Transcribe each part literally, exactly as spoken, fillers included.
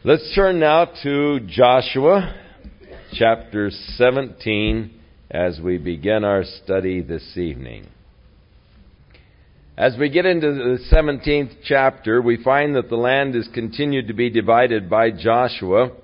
Let's turn now to Joshua chapter seventeen as we begin our study this evening. As we get into the seventeenth chapter, we find that the land is continued to be divided by Joshua,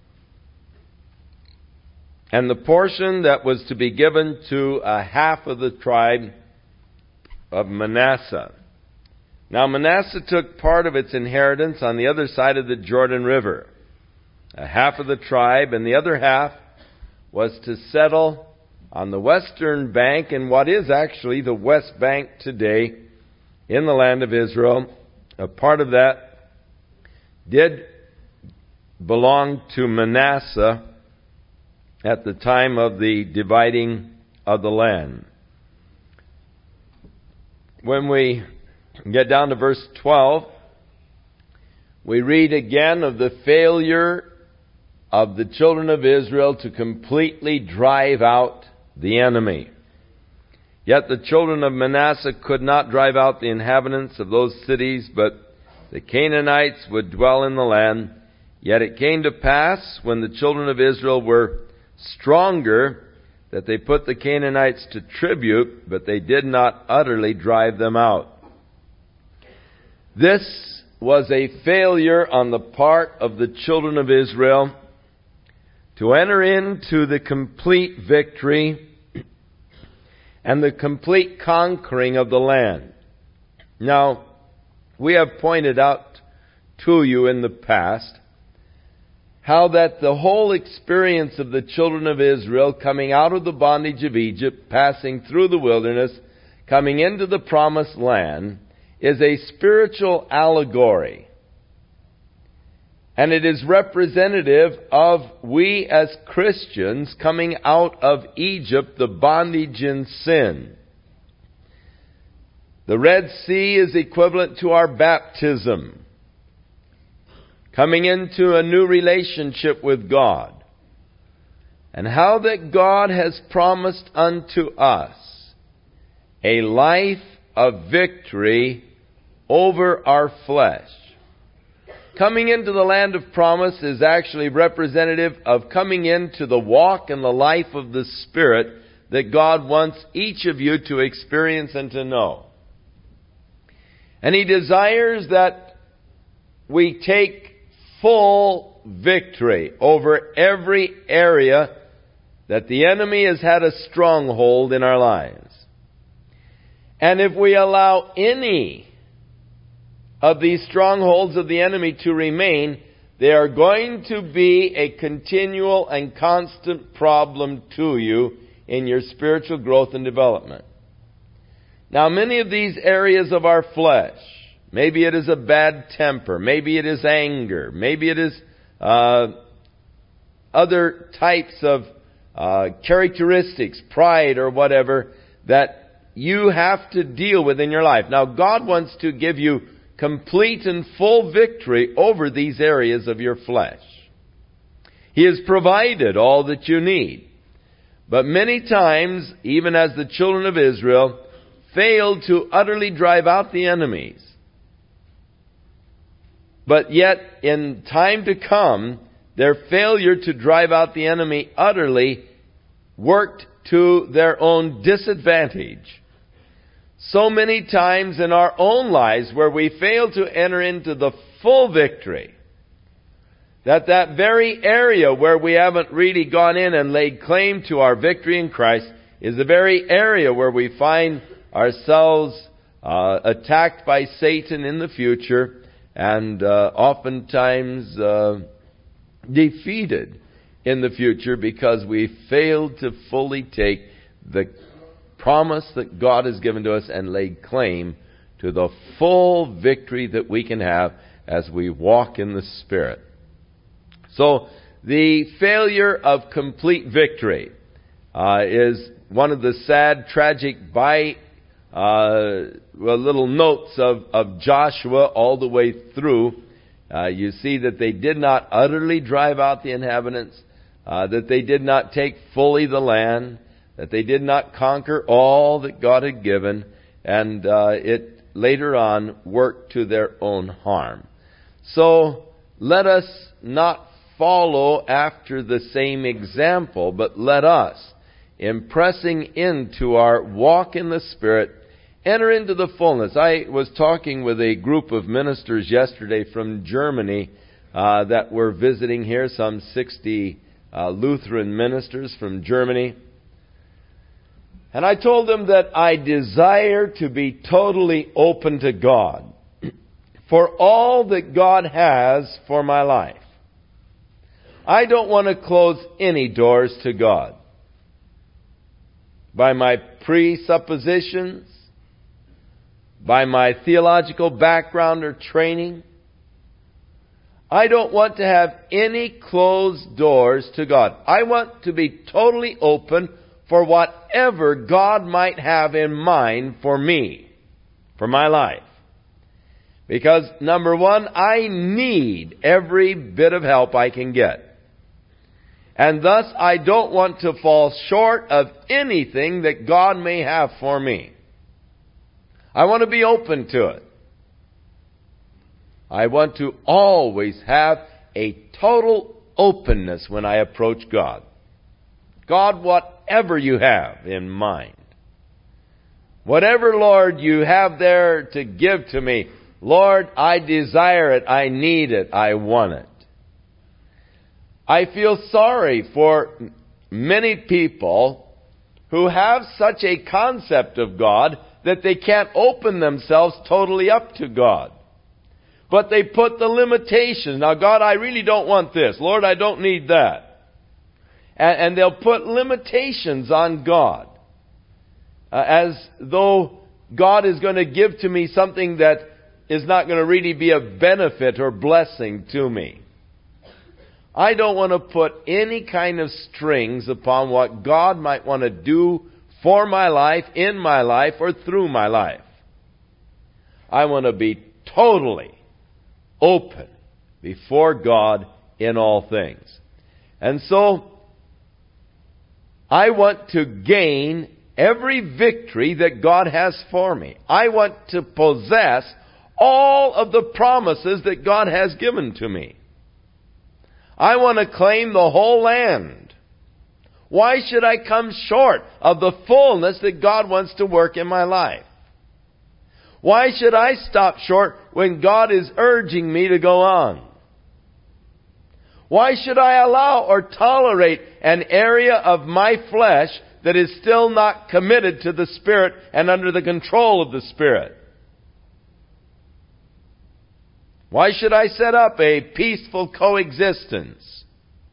and the portion that was to be given to a half of the tribe of Manasseh. Now Manasseh took part of its inheritance on the other side of the Jordan River. A half of the tribe, and the other half was to settle on the western bank, in what is actually the West Bank today, in the land of Israel. A part of that did belong to Manasseh at the time of the dividing of the land. When we get down to verse twelve, we read again of the failure of the children of Israel to completely drive out the enemy. Yet the children of Manasseh could not drive out the inhabitants of those cities, but the Canaanites would dwell in the land. Yet it came to pass, when the children of Israel were stronger, that they put the Canaanites to tribute, but they did not utterly drive them out. This was a failure on the part of the children of Israel to enter into the complete victory and the complete conquering of the land. Now, we have pointed out to you in the past how that the whole experience of the children of Israel coming out of the bondage of Egypt, passing through the wilderness, coming into the promised land, is a spiritual allegory. And it is representative of we as Christians coming out of Egypt, the bondage in sin. The Red Sea is equivalent to our baptism, coming into a new relationship with God. And how that God has promised unto us a life of victory over our flesh. Coming into the land of promise is actually representative of coming into the walk and the life of the Spirit that God wants each of you to experience and to know. And He desires that we take full victory over every area that the enemy has had a stronghold in our lives. And if we allow any of these strongholds of the enemy to remain, they are going to be a continual and constant problem to you in your spiritual growth and development. Now, many of these areas of our flesh, maybe it is a bad temper, maybe it is anger, maybe it is uh, other types of uh, characteristics, pride or whatever, that you have to deal with in your life. Now, God wants to give you complete and full victory over these areas of your flesh. He has provided all that you need. But many times, even as the children of Israel failed to utterly drive out the enemies, but yet in time to come, their failure to drive out the enemy utterly worked to their own disadvantage. So many times in our own lives where we fail to enter into the full victory, that that very area where we haven't really gone in and laid claim to our victory in Christ is the very area where we find ourselves uh, attacked by Satan in the future, and uh, oftentimes uh, defeated in the future because we failed to fully take the promise that God has given to us and laid claim to the full victory that we can have as we walk in the Spirit. So, the failure of complete victory uh, is one of the sad, tragic by uh, well, little notes of, of Joshua all the way through. Uh, you see that they did not utterly drive out the inhabitants, uh, that they did not take fully the land, that they did not conquer all that God had given, and uh, it later on worked to their own harm. So let us not follow after the same example, but let us, in pressing into our walk in the Spirit, enter into the fullness. I was talking with a group of ministers yesterday from Germany uh, that were visiting here, some sixty uh, Lutheran ministers from Germany. And I told them that I desire to be totally open to God for all that God has for my life. I don't want to close any doors to God by my presuppositions, by my theological background or training. I don't want to have any closed doors to God. I want to be totally open for whatever God might have in mind for me, for my life. Because, number one, I need every bit of help I can get. And thus, I don't want to fall short of anything that God may have for me. I want to be open to it. I want to always have a total openness when I approach God. God, whatever you have in mind, whatever, Lord, you have there to give to me, Lord, I desire it, I need it, I want it. I feel sorry for many people who have such a concept of God that they can't open themselves totally up to God. But they put the limitations. Now, God, I really don't want this. Lord, I don't need that. And, and they'll put limitations on God. Uh, as though God is going to give to me something that is not going to really be a benefit or blessing to me. I don't want to put any kind of strings upon what God might want to do for my life, in my life, or through my life. I want to be totally open before God in all things. And so, I want to gain every victory that God has for me. I want to possess all of the promises that God has given to me. I want to claim the whole land. Why should I come short of the fullness that God wants to work in my life? Why should I stop short when God is urging me to go on? Why should I allow or tolerate an area of my flesh that is still not committed to the Spirit and under the control of the Spirit? Why should I set up a peaceful coexistence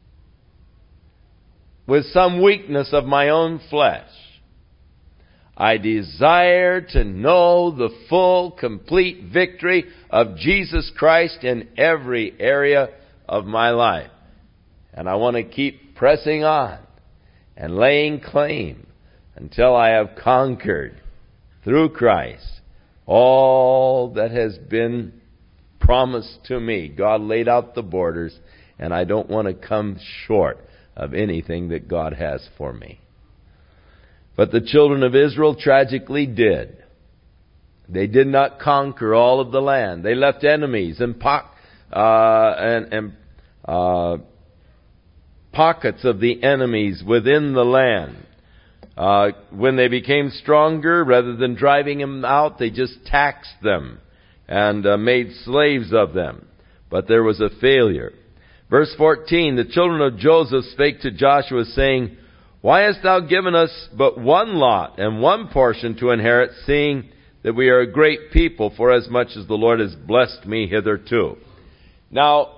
with some weakness of my own flesh? I desire to know the full, complete victory of Jesus Christ in every area of my life. And I want to keep pressing on and laying claim until I have conquered through Christ all that has been promised to me. God laid out the borders, and I don't want to come short of anything that God has for me. But the children of Israel tragically did. They did not conquer all of the land. They left enemies and, po- uh, and, and uh, pockets of the enemies within the land. Uh, when they became stronger, rather than driving them out, they just taxed them and uh, made slaves of them. But there was a failure. Verse fourteen, the children of Joseph spake to Joshua, saying, Why hast thou given us but one lot and one portion to inherit, seeing that we are a great people, forasmuch as the Lord has blessed me hitherto? Now,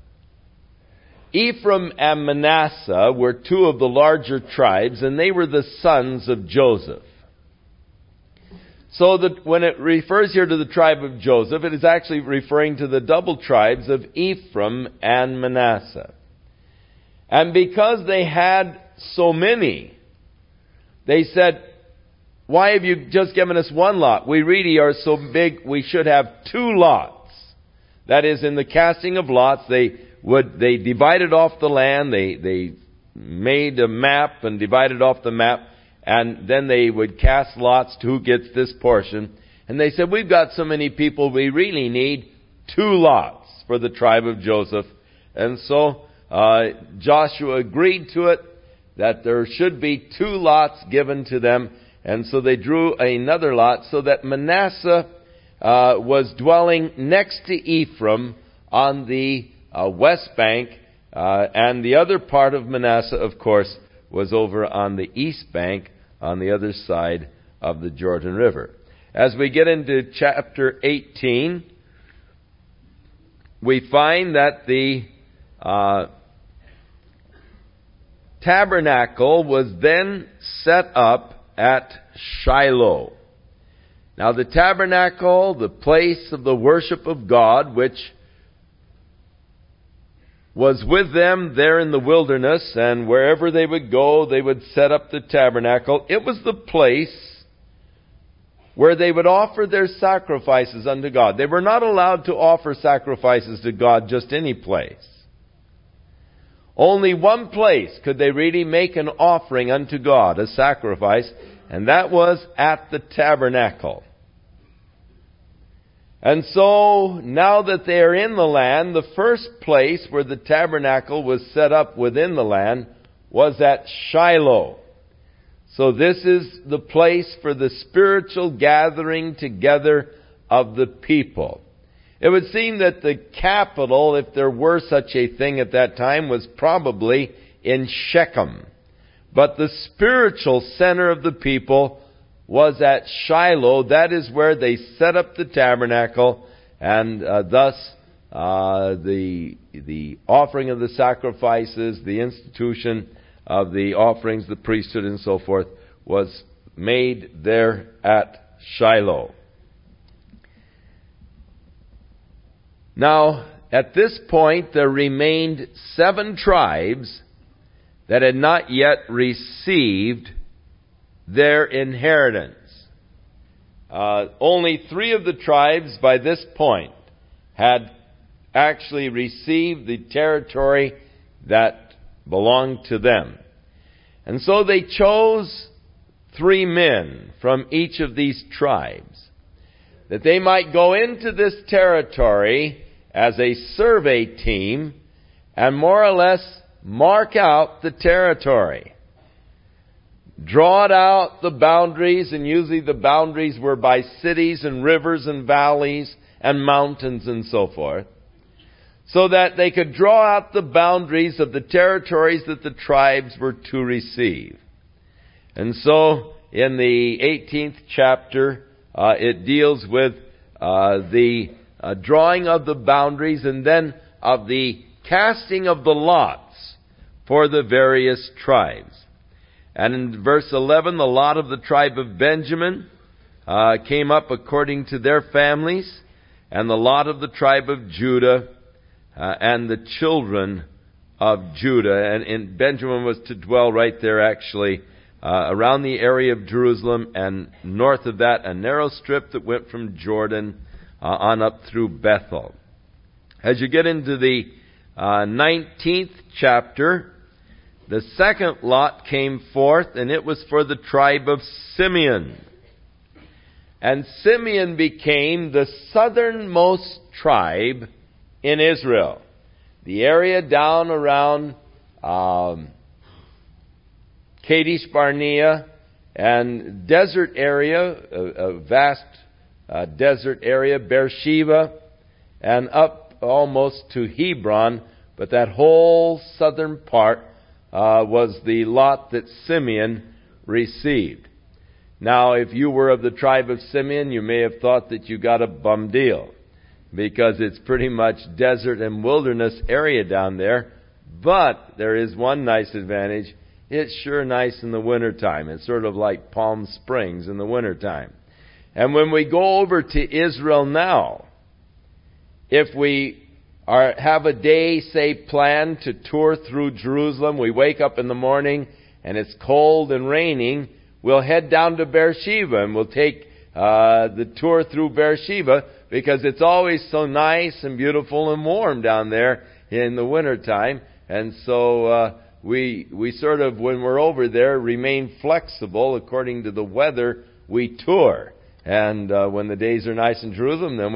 Ephraim and Manasseh were two of the larger tribes, and they were the sons of Joseph. So that when it refers here to the tribe of Joseph, it is actually referring to the double tribes of Ephraim and Manasseh. And because they had so many, they said, why have you just given us one lot? We really are so big, we should have two lots. That is, in the casting of lots, they would, they divided off the land, they, they made a map and divided off the map, and then they would cast lots to who gets this portion. And they said, we've got so many people, we really need two lots. for the tribe of Joseph. And so uh, Joshua agreed to it, that there should be two lots given to them. And so they drew another lot, so that Manasseh uh, was dwelling next to Ephraim on the uh, west bank, uh, and the other part of Manasseh, of course, was over on the east bank, on the other side of the Jordan River. As we get into chapter eighteen, we find that the uh, tabernacle was then set up at Shiloh. Now the tabernacle, the place of the worship of God, which was with them there in the wilderness, and wherever they would go, they would set up the tabernacle. It was the place where they would offer their sacrifices unto God. They were not allowed to offer sacrifices to God just any place. Only one place could they really make an offering unto God, a sacrifice, and that was at the tabernacle. And so, now that they are in the land, the first place where the tabernacle was set up within the land was at Shiloh. So this is the place for the spiritual gathering together of the people. It would seem that the capital, if there were such a thing at that time, was probably in Shechem. But the spiritual center of the people was at Shiloh. That is where they set up the tabernacle, and uh, thus uh, the the offering of the sacrifices, the institution of the offerings, the priesthood, and so forth, was made there at Shiloh. Now, at this point, there remained seven tribes that had not yet received their inheritance. Uh, only three of the tribes by this point had actually received the territory that belonged to them. And so they chose three men from each of these tribes, that they might go into this territory as a survey team and more or less mark out the territory. Draw it out, the boundaries, and usually the boundaries were by cities and rivers and valleys and mountains and so forth, so that they could draw out the boundaries of the territories that the tribes were to receive. And so, in the eighteenth chapter, uh, it deals with uh, the uh, drawing of the boundaries and then of the casting of the lots for the various tribes. And in verse eleven, the lot of the tribe of Benjamin uh, came up according to their families, and the lot of the tribe of Judah uh, and the children of Judah. And, and Benjamin was to dwell right there, actually, uh, around the area of Jerusalem, and north of that, a narrow strip that went from Jordan uh, on up through Bethel. As you get into the uh, nineteenth chapter, the second lot came forth, and it was for the tribe of Simeon. And Simeon became the southernmost tribe in Israel. The area down around um, Kadesh Barnea and desert area, a, a vast uh, desert area, Beersheba, and up almost to Hebron. But that whole southern part Uh, was the lot that Simeon received. Now, if you were of the tribe of Simeon, you may have thought that you got a bum deal, because it's pretty much desert and wilderness area down there. But there is one nice advantage. It's sure nice in the wintertime. It's sort of like Palm Springs in the wintertime. And when we go over to Israel now, if we Or have a day, say, planned to tour through Jerusalem. We wake up in the morning and it's cold and raining. We'll head down to Beersheba and we'll take uh, the tour through Beersheba, because it's always so nice and beautiful and warm down there in the wintertime. And so uh, we we sort of, when we're over there, remain flexible according to the weather we tour. And uh, when the days are nice in Jerusalem, then we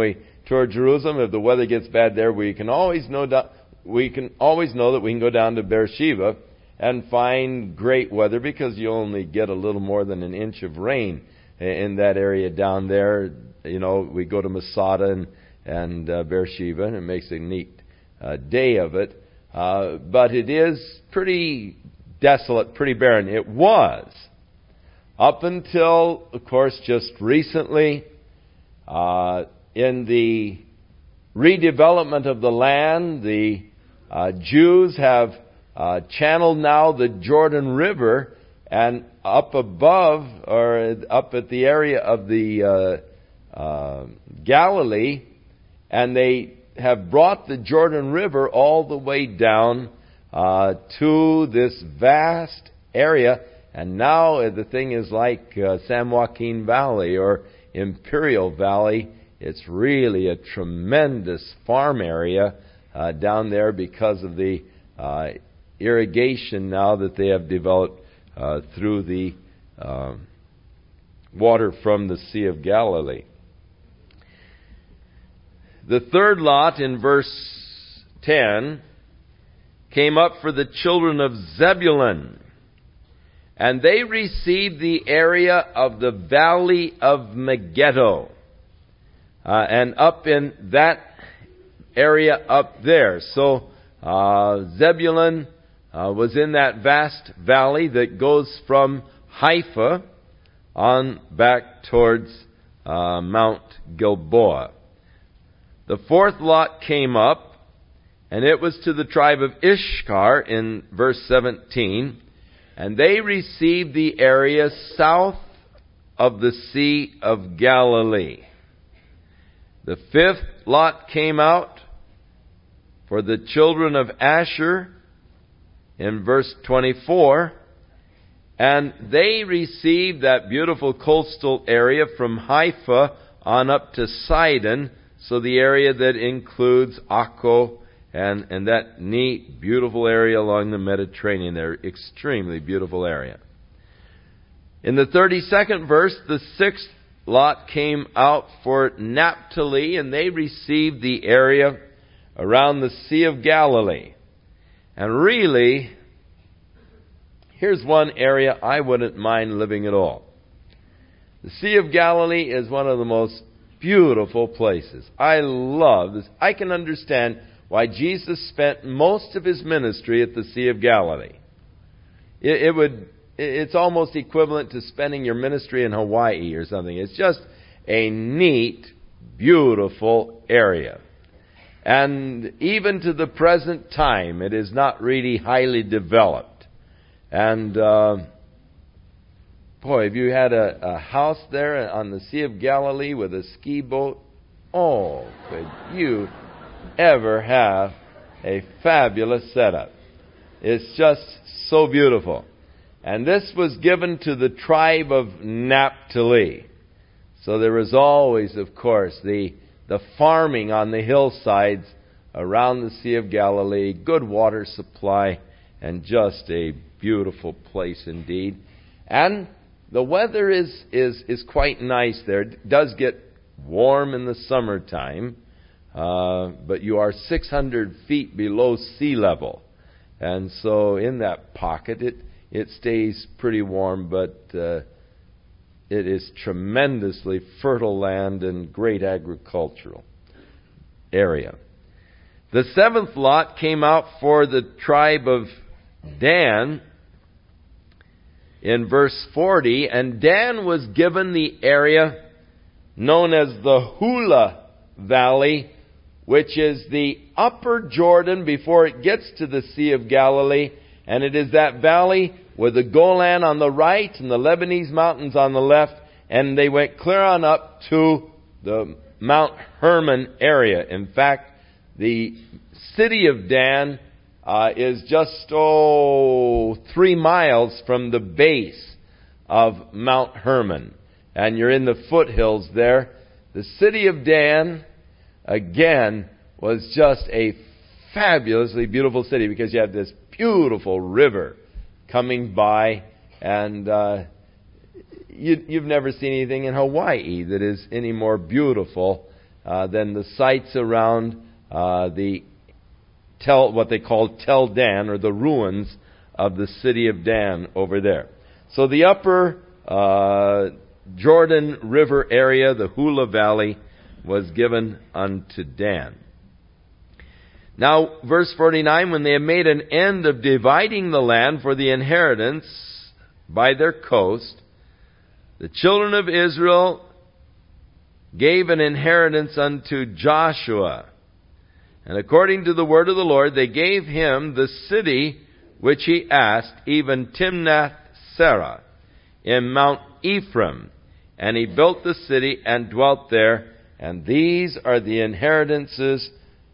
toward Jerusalem. If the weather gets bad there, we can always know do- we can always know that we can go down to Beersheba and find great weather, because you only get a little more than an inch of rain in that area down there. You know, we go to Masada and, and uh, Beersheba, and it makes a neat uh, day of it. Uh, but it is pretty desolate, pretty barren. It was up until, of course, just recently, uh, in the redevelopment of the land, the uh, Jews have uh, channeled now the Jordan River, and up above, or up at the area of the uh, uh, Galilee, and they have brought the Jordan River all the way down uh, to this vast area. And now uh, the thing is like uh, San Joaquin Valley or Imperial Valley. It's really a tremendous farm area uh, down there because of the uh, irrigation now that they have developed uh, through the uh, water from the Sea of Galilee. The third lot in verse ten came up for the children of Zebulun, and they received the area of the valley of Megiddo. Uh, and up in that area up there. So uh, Zebulun uh, was in that vast valley that goes from Haifa on back towards uh, Mount Gilboa. The fourth lot came up, and it was to the tribe of Issachar in verse seventeen, and they received the area south of the Sea of Galilee. The fifth lot came out for the children of Asher in verse twenty-four, and they received that beautiful coastal area from Haifa on up to Sidon, so the area that includes Akko and, and that neat, beautiful area along the Mediterranean there. Extremely beautiful area. In the thirty-second verse, the sixth lot came out for Naphtali, and they received the area around the Sea of Galilee. And really, here's one area I wouldn't mind living at all. The Sea of Galilee is one of the most beautiful places. I love this. I can understand why Jesus spent most of his ministry at the Sea of Galilee. It, it would, it's almost equivalent to spending your ministry in Hawaii or something. It's just a neat, beautiful area. And even to the present time, it is not really highly developed. And, uh, boy, if you had a, a house there on the Sea of Galilee with a ski boat, oh, could you ever have a fabulous setup. It's just so beautiful. And this was given to the tribe of Naphtali. So there was always, of course, the, the farming on the hillsides around the Sea of Galilee, good water supply, and just a beautiful place indeed. And the weather is, is, is quite nice there. It does get warm in the summertime, uh, but you are six hundred feet below sea level. And so in that pocket, it, it stays pretty warm, but uh, it is tremendously fertile land and great agricultural area. The seventh lot came out for the tribe of Dan in verse forty, and Dan was given the area known as the Hula Valley, which is the upper Jordan before it gets to the Sea of Galilee, and it is that valley with the Golan on the right and the Lebanese mountains on the left, and they went clear on up to the Mount Hermon area. In fact, the city of Dan uh, is just, oh, three miles from the base of Mount Hermon. And you're in the foothills there. The city of Dan, again, was just a fabulously beautiful city because you have this beautiful river coming by, and uh, you, you've never seen anything in Hawaii that is any more beautiful uh, than the sites around uh, the Tel, what they call Tel Dan, or the ruins of the city of Dan over there. So the upper uh, Jordan River area, the Hula Valley, was given unto Dan. Now, verse forty-nine, when they had made an end of dividing the land for the inheritance by their coast, the children of Israel gave an inheritance unto Joshua. And according to the word of the Lord, they gave him the city which he asked, even Timnath-Serah, in Mount Ephraim. And he built the city and dwelt there. And these are the inheritances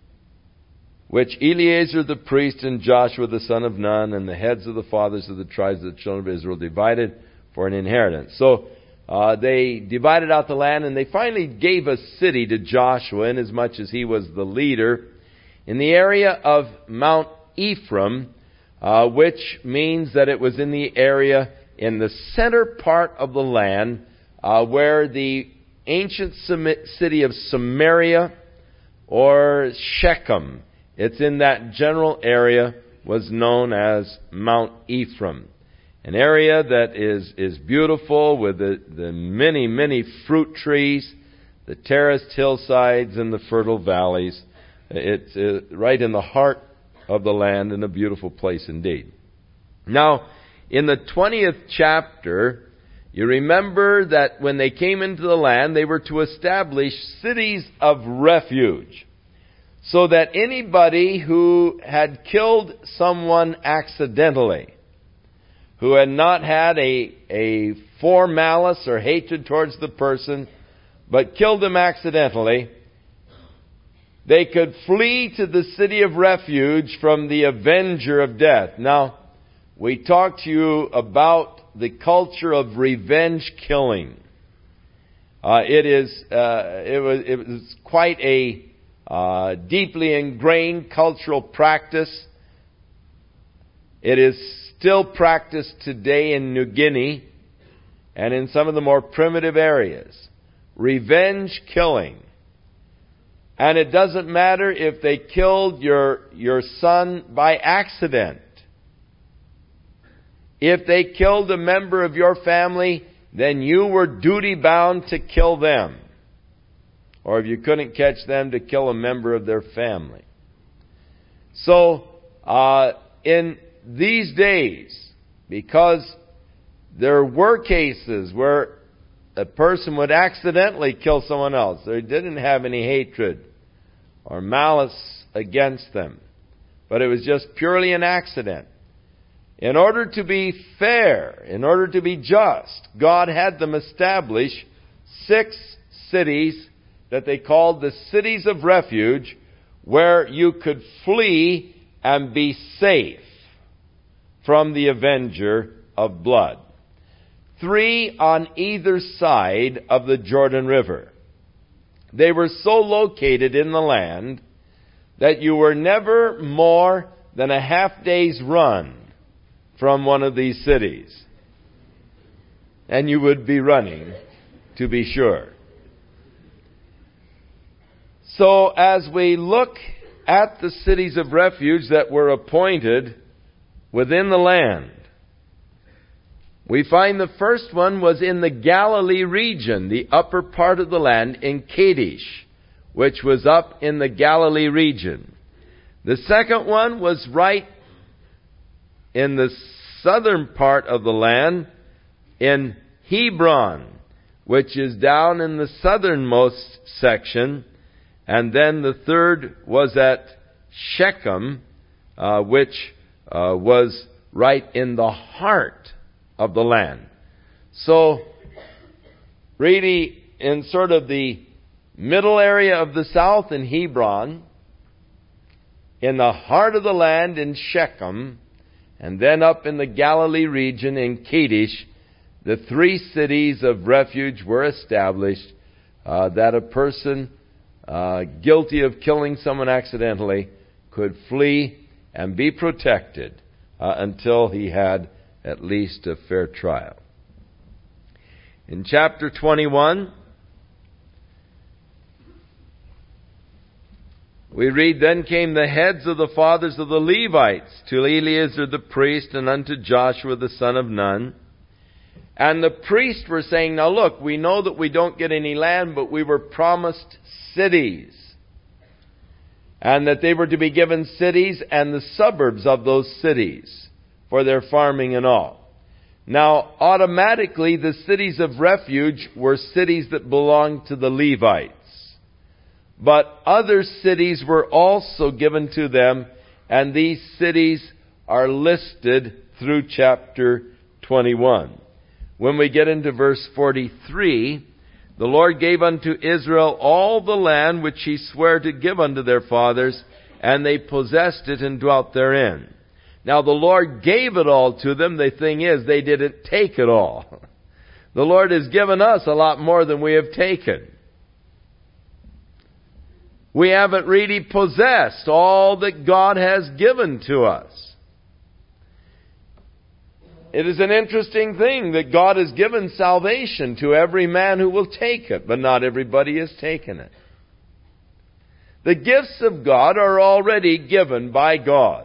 which Eleazar the priest and Joshua the son of Nun and the heads of the fathers of the tribes of the children of Israel divided for an inheritance. So uh, they divided out the land, and they finally gave a city to Joshua, inasmuch as he was the leader, in the area of Mount Ephraim, uh, which means that it was in the area in the center part of the land uh, where the ancient city of Samaria or Shechem, it's in that general area, was known as Mount Ephraim. An area that is, is beautiful with the, the many, many fruit trees, the terraced hillsides and the fertile valleys. It's uh, right in the heart of the land, and a beautiful place indeed. Now, in the twentieth chapter, you remember that when they came into the land, they were to establish cities of refuge, so that anybody who had killed someone accidentally, who had not had a, a foremalice or hatred towards the person, but killed them accidentally, they could flee to the city of refuge from the avenger of death. Now, we talked to you about the culture of revenge killing. Uh, it is uh, it was it was quite a uh, deeply ingrained cultural practice. It is still practiced today in New Guinea and in some of the more primitive areas. Revenge killing. And it doesn't matter if they killed your, your son by accident. If they killed a member of your family, then you were duty bound to kill them. Or if you couldn't catch them, to kill a member of their family. So, uh, in these days, because there were cases where a person would accidentally kill someone else, they didn't have any hatred or malice against them, but it was just purely an accident. In order to be fair, in order to be just, God had them establish six cities that they called the cities of refuge, where you could flee and be safe from the avenger of blood. Three on either side of the Jordan River. They were so located in the land that you were never more than a half day's run from one of these cities. And you would be running, to be sure. So as we look at the cities of refuge that were appointed within the land, we find the first one was in the Galilee region, the upper part of the land in Kadesh, which was up in the Galilee region. The second one was right in the southern part of the land in Hebron, which is down in the southernmost section. And then the third was at Shechem, uh, which uh, was right in the heart of the land. So, really, in sort of the middle area of the south in Hebron, in the heart of the land in Shechem, and then up in the Galilee region in Kadesh, the three cities of refuge were established, uh, that a person uh, guilty of killing someone accidentally could flee and be protected uh, until he had at least a fair trial. In chapter twenty-one, We read, Then came the heads of the fathers of the Levites to Eleazar the priest and unto Joshua the son of Nun. And the priests were saying, now look, we know that we don't get any land, but we were promised cities. And that they were to be given cities and the suburbs of those cities for their farming and all. Now, automatically, the cities of refuge were cities that belonged to the Levites. But other cities were also given to them, and these cities are listed through chapter twenty-one. When we get into verse forty-three, the Lord gave unto Israel all the land which he sware to give unto their fathers, and they possessed it and dwelt therein. Now the Lord gave it all to them. The thing is, they didn't take it all. The Lord has given us a lot more than we have taken. We haven't really possessed all that God has given to us. It is an interesting thing that God has given salvation to every man who will take it, but not everybody has taken it. The gifts of God are already given by God.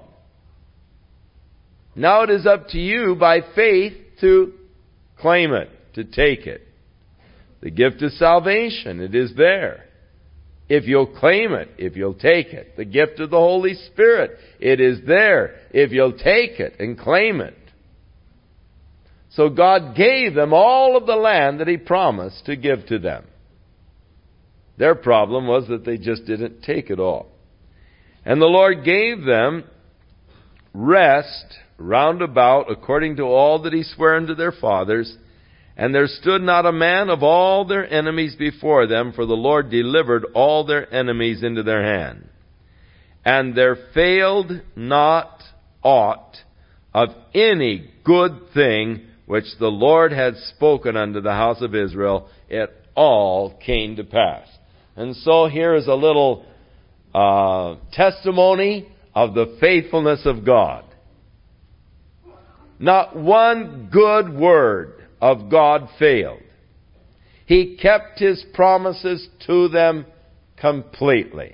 Now it is up to you by faith to claim it, to take it. The gift of salvation, it is there. If you'll claim it, if you'll take it. The gift of the Holy Spirit, it is there. If you'll take it and claim it. So God gave them all of the land that He promised to give to them. Their problem was that they just didn't take it all. And the Lord gave them rest round about according to all that He sware unto their fathers. And there stood not a man of all their enemies before them, for the Lord delivered all their enemies into their hand. And there failed not aught of any good thing which the Lord had spoken unto the house of Israel. It all came to pass. And so here is a little uh, testimony of the faithfulness of God. Not one good word of God failed. He kept His promises to them completely.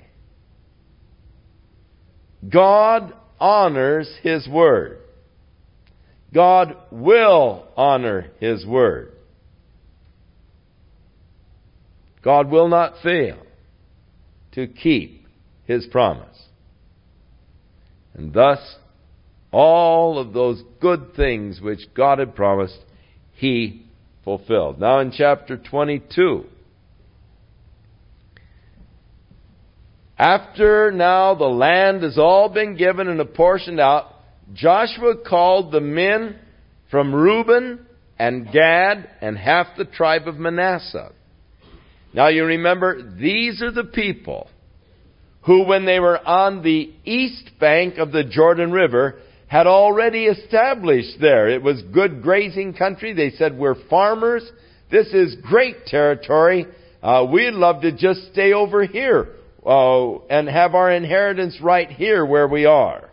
God honors His word. God will honor His word. God will not fail to keep His promise. And thus, all of those good things which God had promised, He fulfilled. Now in chapter twenty-two, after now the land has all been given and apportioned out, Joshua called the men from Reuben and Gad and half the tribe of Manasseh. Now you remember, these are the people who, when they were on the east bank of the Jordan River, had already established there. It was good grazing country. They said, we're farmers. This is great territory. Uh, we'd love to just stay over here uh, and have our inheritance right here where we are.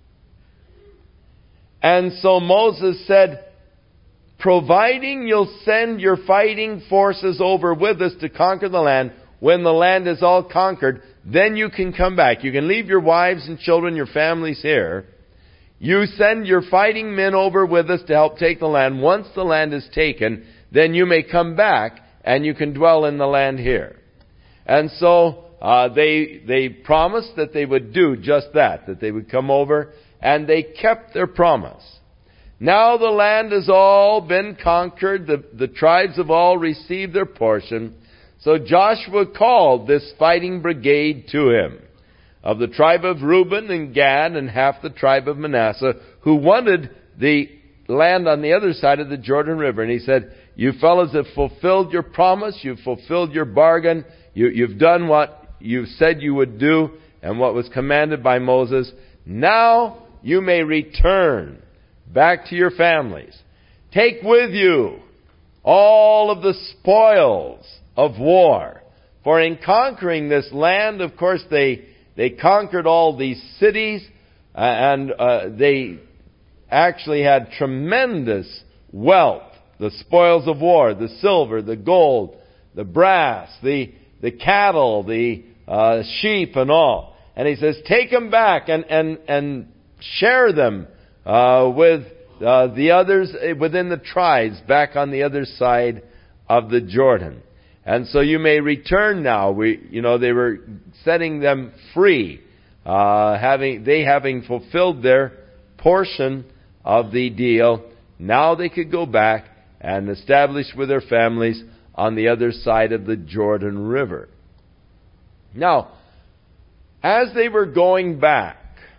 And so Moses said, providing you'll send your fighting forces over with us to conquer the land, when the land is all conquered, then you can come back. You can leave your wives and children, your families here. You send your fighting men over with us to help take the land. Once the land is taken, then you may come back and you can dwell in the land here. And so uh, they they promised that they would do just that, that they would come over, and they kept their promise. Now the land has all been conquered. The, the tribes have all received their portion. So Joshua called this fighting brigade to him, of the tribe of Reuben and Gad and half the tribe of Manasseh, who wanted the land on the other side of the Jordan River. And he said, you fellows have fulfilled your promise, you've fulfilled your bargain, you, you've done what you said you would do and what was commanded by Moses. Now you may return back to your families. Take with you all of the spoils of war. For in conquering this land, of course, they They conquered all these cities, uh, and uh, they actually had tremendous wealth. The spoils of war, the silver, the gold, the brass, the, the cattle, the uh, sheep and all. And he says, take them back and, and, and share them uh, with uh, the others within the tribes back on the other side of the Jordan. And so you may return now. We, you know, they were setting them free, uh, having they having fulfilled their portion of the deal. Now they could go back and establish with their families on the other side of the Jordan River. Now, as they were going back,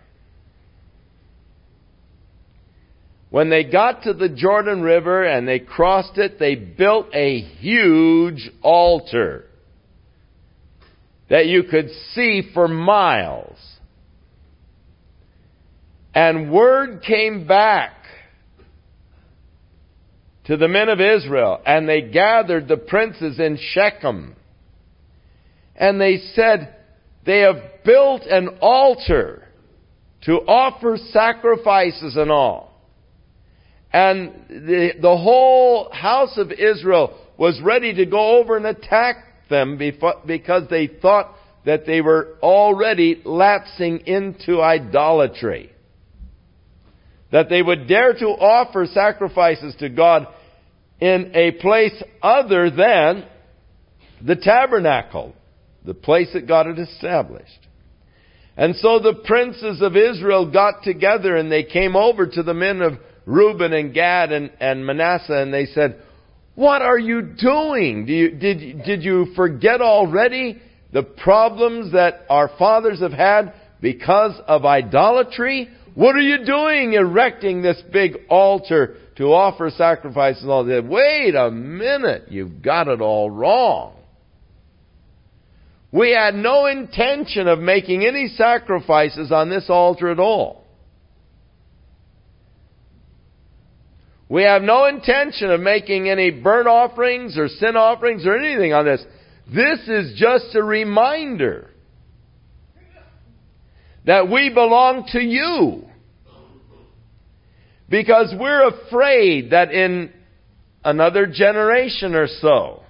when they got to the Jordan River and they crossed it, they built a huge altar that you could see for miles. And word came back to the men of Israel, and they gathered the princes in Shechem. And they said, they have built an altar to offer sacrifices and all. And the, the whole house of Israel was ready to go over and attack them because they thought that they were already lapsing into idolatry. That they would dare to offer sacrifices to God in a place other than the tabernacle, the place that God had established. And so the princes of Israel got together and they came over to the men of Reuben and Gad and, and Manasseh, and they said, what are you doing? Do you, did, did you forget already the problems that our fathers have had because of idolatry? What are you doing erecting this big altar to offer sacrifices and all that? Wait a minute, you've got it all wrong. We had no intention of making any sacrifices on this altar at all. We have no intention of making any burnt offerings or sin offerings or anything on this. This is just a reminder that we belong to you. Because we're afraid that in another generation or so,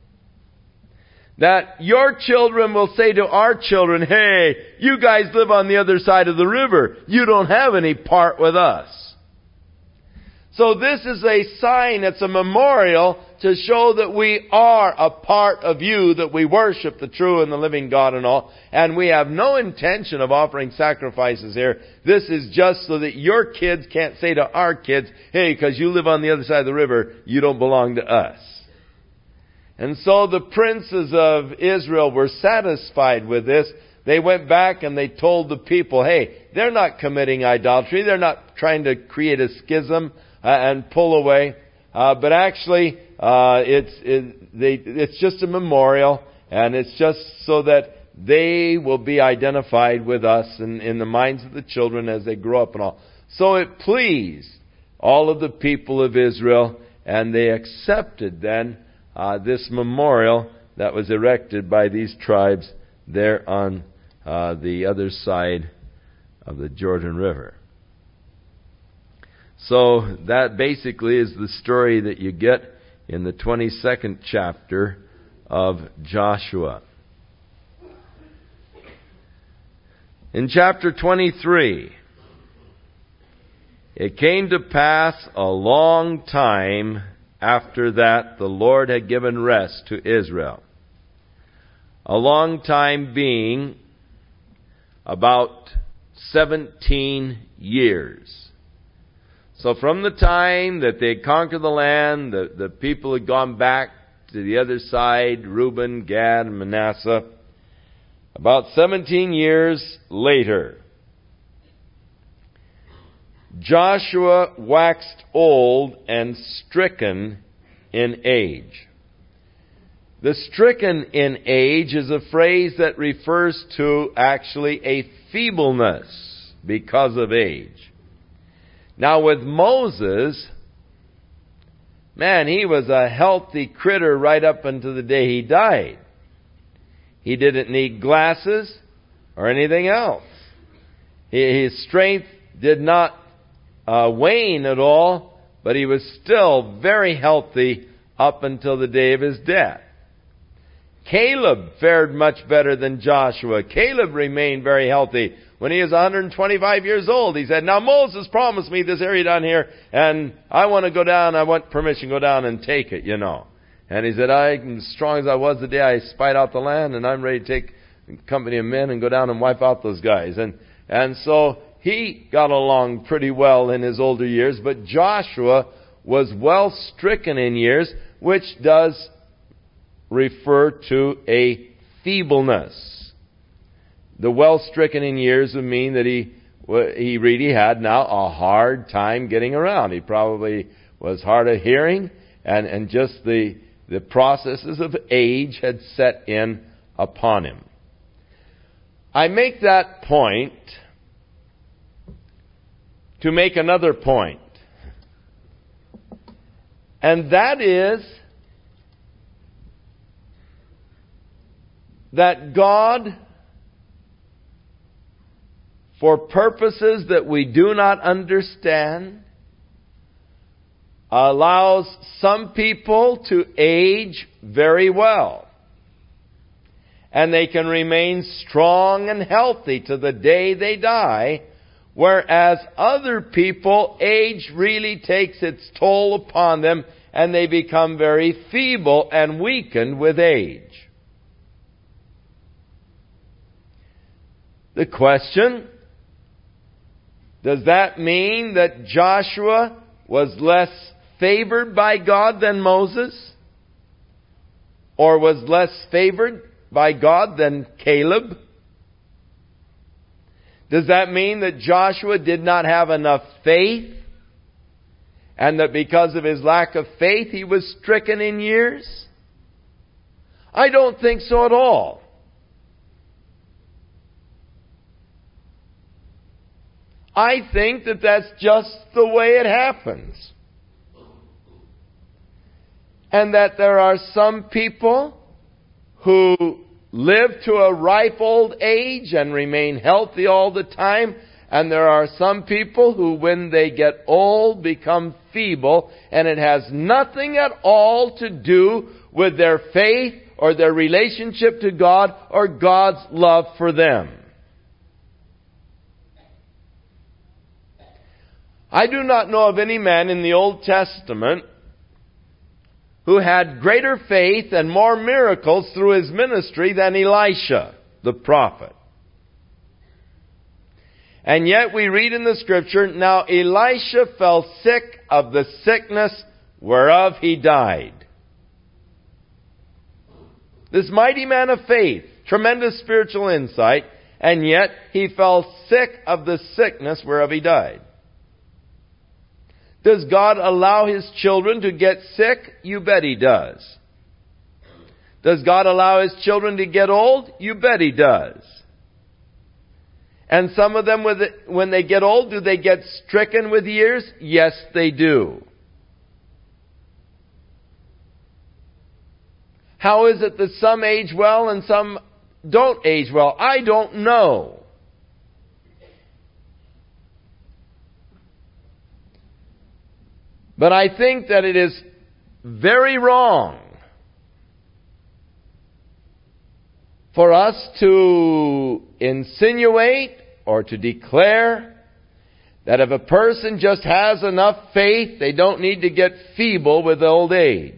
that your children will say to our children, hey, you guys live on the other side of the river. You don't have any part with us. So this is a sign, it's a memorial to show that we are a part of you, that we worship the true and the living God and all. And we have no intention of offering sacrifices here. This is just so that your kids can't say to our kids, hey, because you live on the other side of the river, you don't belong to us. And so the princes of Israel were satisfied with this. They went back and they told the people, hey, they're not committing idolatry. They're not trying to create a schism uh, and pull away. Uh, but actually, uh, it's, it, they, it's just a memorial, and it's just so that they will be identified with us in, in the minds of the children as they grow up and all. So it pleased all of the people of Israel, and they accepted then uh, this memorial that was erected by these tribes there on uh, the other side of the Jordan River. So that basically is the story that you get in the twenty-second chapter of Joshua. In chapter twenty-three, it came to pass a long time after that the Lord had given rest to Israel. A long time being about seventeen years. So from the time that they had conquered the land, the, the people had gone back to the other side, Reuben, Gad, and Manasseh. About seventeen years later, Joshua waxed old and stricken in age. The stricken in age is a phrase that refers to actually a feebleness because of age. Now with Moses, man, he was a healthy critter right up until the day he died. He didn't need glasses or anything else. His strength did not uh, wane at all, but he was still very healthy up until the day of his death. Caleb fared much better than Joshua. Caleb remained very healthy. When he was one hundred twenty-five years old, he said, now Moses promised me this area down here, and I want to go down, I want permission to go down and take it, you know. And he said, I'm as strong as I was the day I spied out the land, and I'm ready to take a company of men and go down and wipe out those guys. And, and so he got along pretty well in his older years, but Joshua was well stricken in years, which does refer to a feebleness. The well-stricken in years would mean that he he really had now a hard time getting around. He probably was hard of hearing, and, and just the, the processes of age had set in upon him. I make that point to make another point. And that is that God, for purposes that we do not understand, allows some people to age very well. And they can remain strong and healthy to the day they die, whereas other people, age really takes its toll upon them, and they become very feeble and weakened with age. The question, does that mean that Joshua was less favored by God than Moses? Or was less favored by God than Caleb? Does that mean that Joshua did not have enough faith, and that because of his lack of faith he was stricken in years? I don't think so at all. I think that that's just the way it happens. And that there are some people who live to a ripe old age and remain healthy all the time. And there are some people who, when they get old, become feeble. And it has nothing at all to do with their faith or their relationship to God or God's love for them. I do not know of any man in the Old Testament who had greater faith and more miracles through his ministry than Elisha, the prophet. And yet we read in the Scripture, now Elisha fell sick of the sickness whereof he died. This mighty man of faith, tremendous spiritual insight, and yet he fell sick of the sickness whereof he died. Does God allow His children to get sick? You bet He does. Does God allow His children to get old? You bet He does. And some of them, when they get old, do they get stricken with years? Yes, they do. How is it that some age well and some don't age well? I don't know. But I think that it is very wrong for us to insinuate or to declare that if a person just has enough faith, they don't need to get feeble with old age.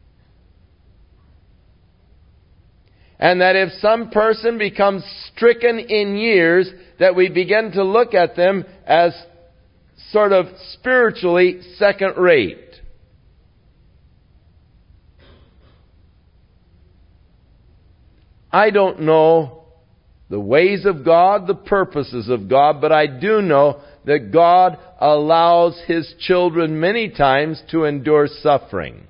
And that if some person becomes stricken in years, that we begin to look at them as sort of spiritually second rate. I don't know the ways of God, the purposes of God, but I do know that God allows His children many times to endure suffering.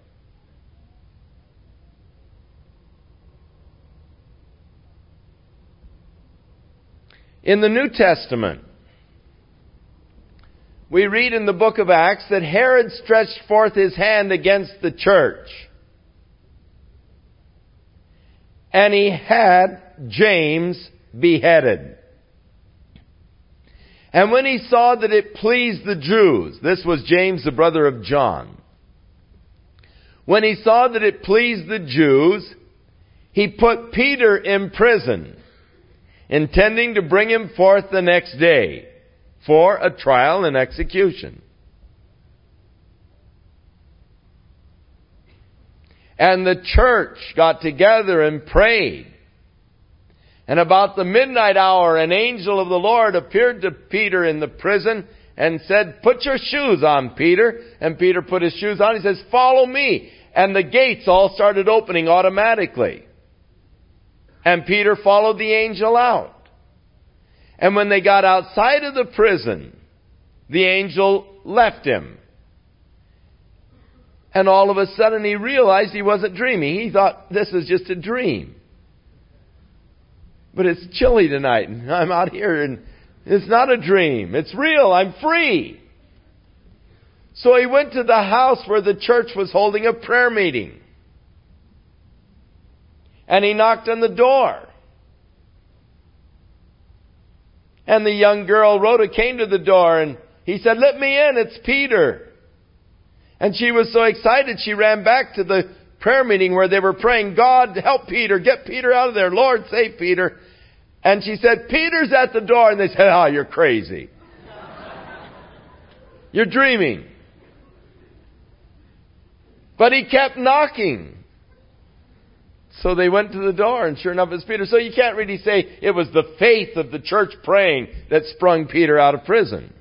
In the New Testament, we read in the book of Acts that Herod stretched forth his hand against the church. And he had James beheaded. And when he saw that it pleased the Jews, this was James, the brother of John. When he saw that it pleased the Jews, he put Peter in prison, intending to bring him forth the next day for a trial and execution. And the church got together and prayed. And about the midnight hour, an angel of the Lord appeared to Peter in the prison and said, "Put your shoes on, Peter." And Peter put his shoes on. He says, "Follow me." And the gates all started opening automatically. And Peter followed the angel out. And when they got outside of the prison, the angel left him. And all of a sudden he realized he wasn't dreaming. He thought, this is just a dream. But it's chilly tonight, and I'm out here, and it's not a dream. It's real. I'm free. So he went to the house where the church was holding a prayer meeting. And he knocked on the door. And the young girl, Rhoda, came to the door, and he said, "Let me in, it's Peter." And she was so excited, she ran back to the prayer meeting where they were praying, "God, help Peter. Get Peter out of there. Lord, save Peter." And she said, "Peter's at the door." And they said, "Oh, you're crazy. You're dreaming." But he kept knocking. So they went to the door, and sure enough, it's Peter. So you can't really say it was the faith of the church praying that sprung Peter out of prison.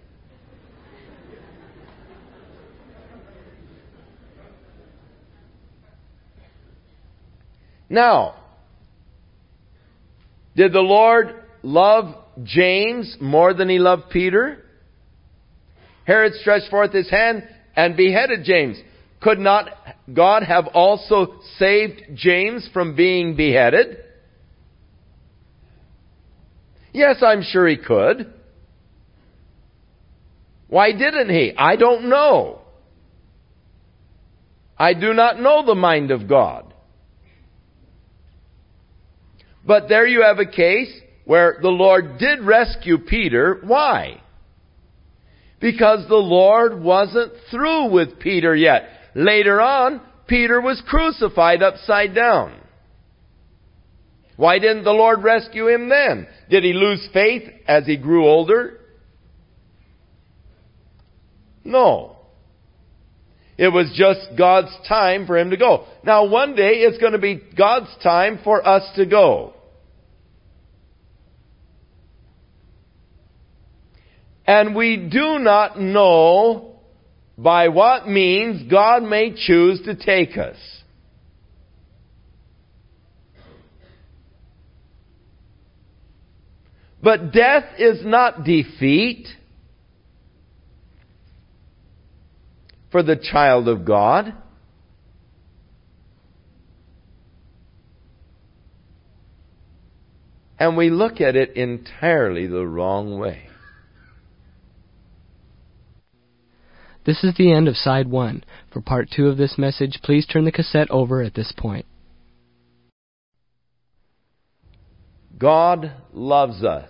Now, did the Lord love James more than he loved Peter? Herod stretched forth his hand and beheaded James. Could not God have also saved James from being beheaded? Yes, I'm sure he could. Why didn't he? I don't know. I do not know the mind of God. But there you have a case where the Lord did rescue Peter. Why? Because the Lord wasn't through with Peter yet. Later on, Peter was crucified upside down. Why didn't the Lord rescue him then? Did he lose faith as he grew older? No. It was just God's time for him to go. Now one day it's going to be God's time for us to go. And we do not know by what means God may choose to take us. But death is not defeat for the child of God. And we look at it entirely the wrong way. This is the end of side one. For part two of this message, please turn the cassette over at this point. God loves us.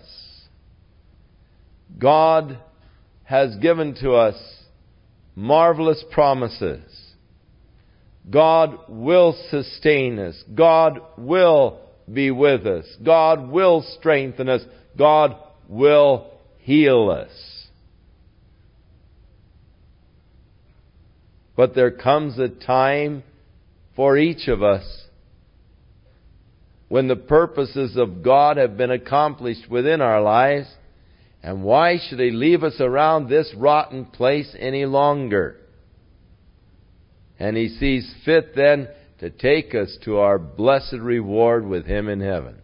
God has given to us marvelous promises. God will sustain us. God will be with us. God will strengthen us. God will heal us. But there comes a time for each of us when the purposes of God have been accomplished within our lives. And why should He leave us around this rotten place any longer? And He sees fit then to take us to our blessed reward with Him in heaven.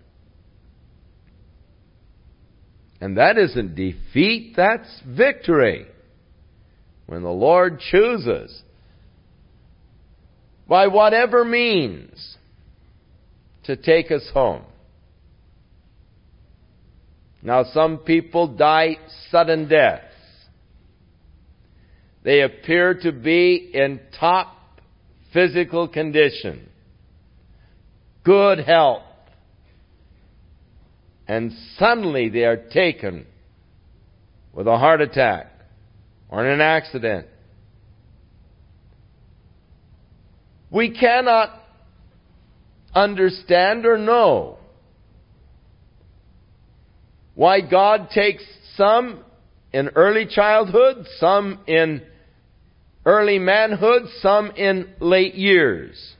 And that isn't defeat, that's victory. When the Lord chooses, by whatever means, to take us home. Now, some people die sudden deaths. They appear to be in top physical condition, good health, and suddenly they are taken with a heart attack or in an accident. We cannot understand or know why God takes some in early childhood, some in early manhood, some in late years.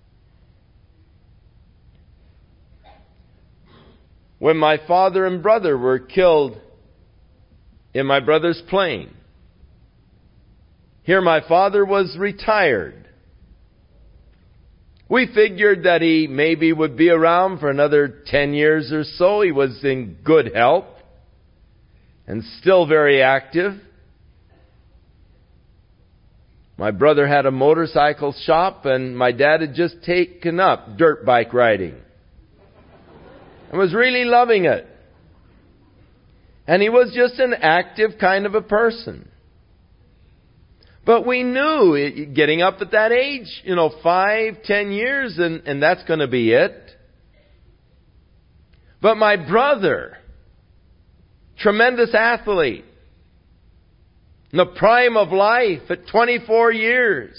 When my father and brother were killed in my brother's plane, here my father was retired. We figured that he maybe would be around for another ten years or so. He was in good health and still very active. My brother had a motorcycle shop, and my dad had just taken up dirt bike riding and was really loving it. And he was just an active kind of a person. But we knew, it, getting up at that age, you know, five, ten years, and, and that's going to be it. But my brother, tremendous athlete, in the prime of life at twenty-four years.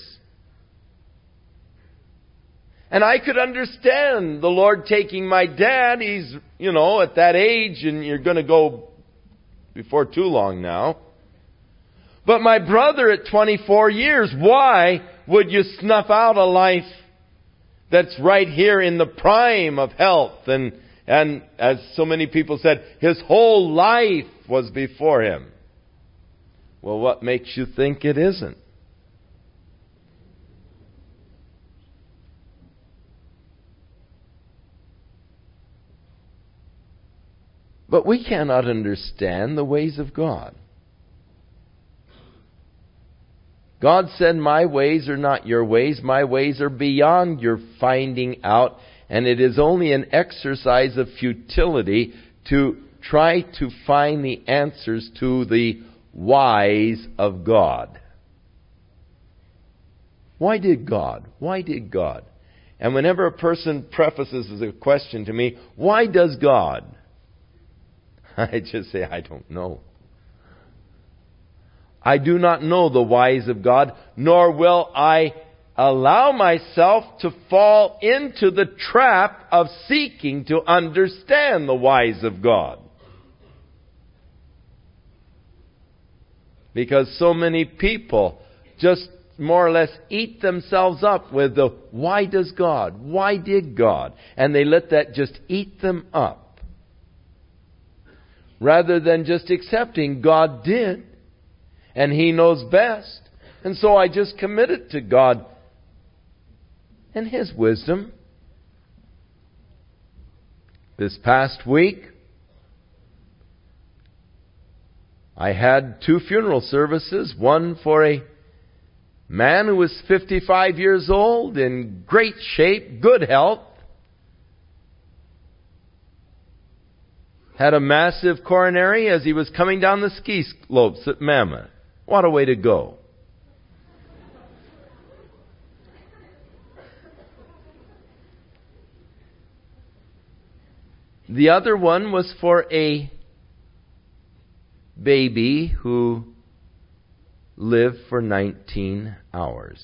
And I could understand the Lord taking my dad. He's, you know, at that age, and you're going to go before too long now. But my brother at twenty-four years, why would you snuff out a life that's right here in the prime of health? And, and as so many people said, his whole life was before him. Well, what makes you think it isn't? But we cannot understand the ways of God. God said, my ways are not your ways. My ways are beyond your finding out. And it is only an exercise of futility to try to find the answers to the whys of God. Why did God? Why did God? And whenever a person prefaces a question to me, why does God? I just say, I don't know. I do not know the whys of God, nor will I allow myself to fall into the trap of seeking to understand the whys of God. Because so many people just more or less eat themselves up with the why does God? Why did God? And they let that just eat them up. Rather than just accepting God did. And He knows best. And so I just commit it to God and His wisdom. This past week, I had two funeral services. One for a man who was fifty-five years old, in great shape, good health. Had a massive coronary as he was coming down the ski slopes at Mammoth. What a way to go. The other one was for a baby who lived for nineteen hours.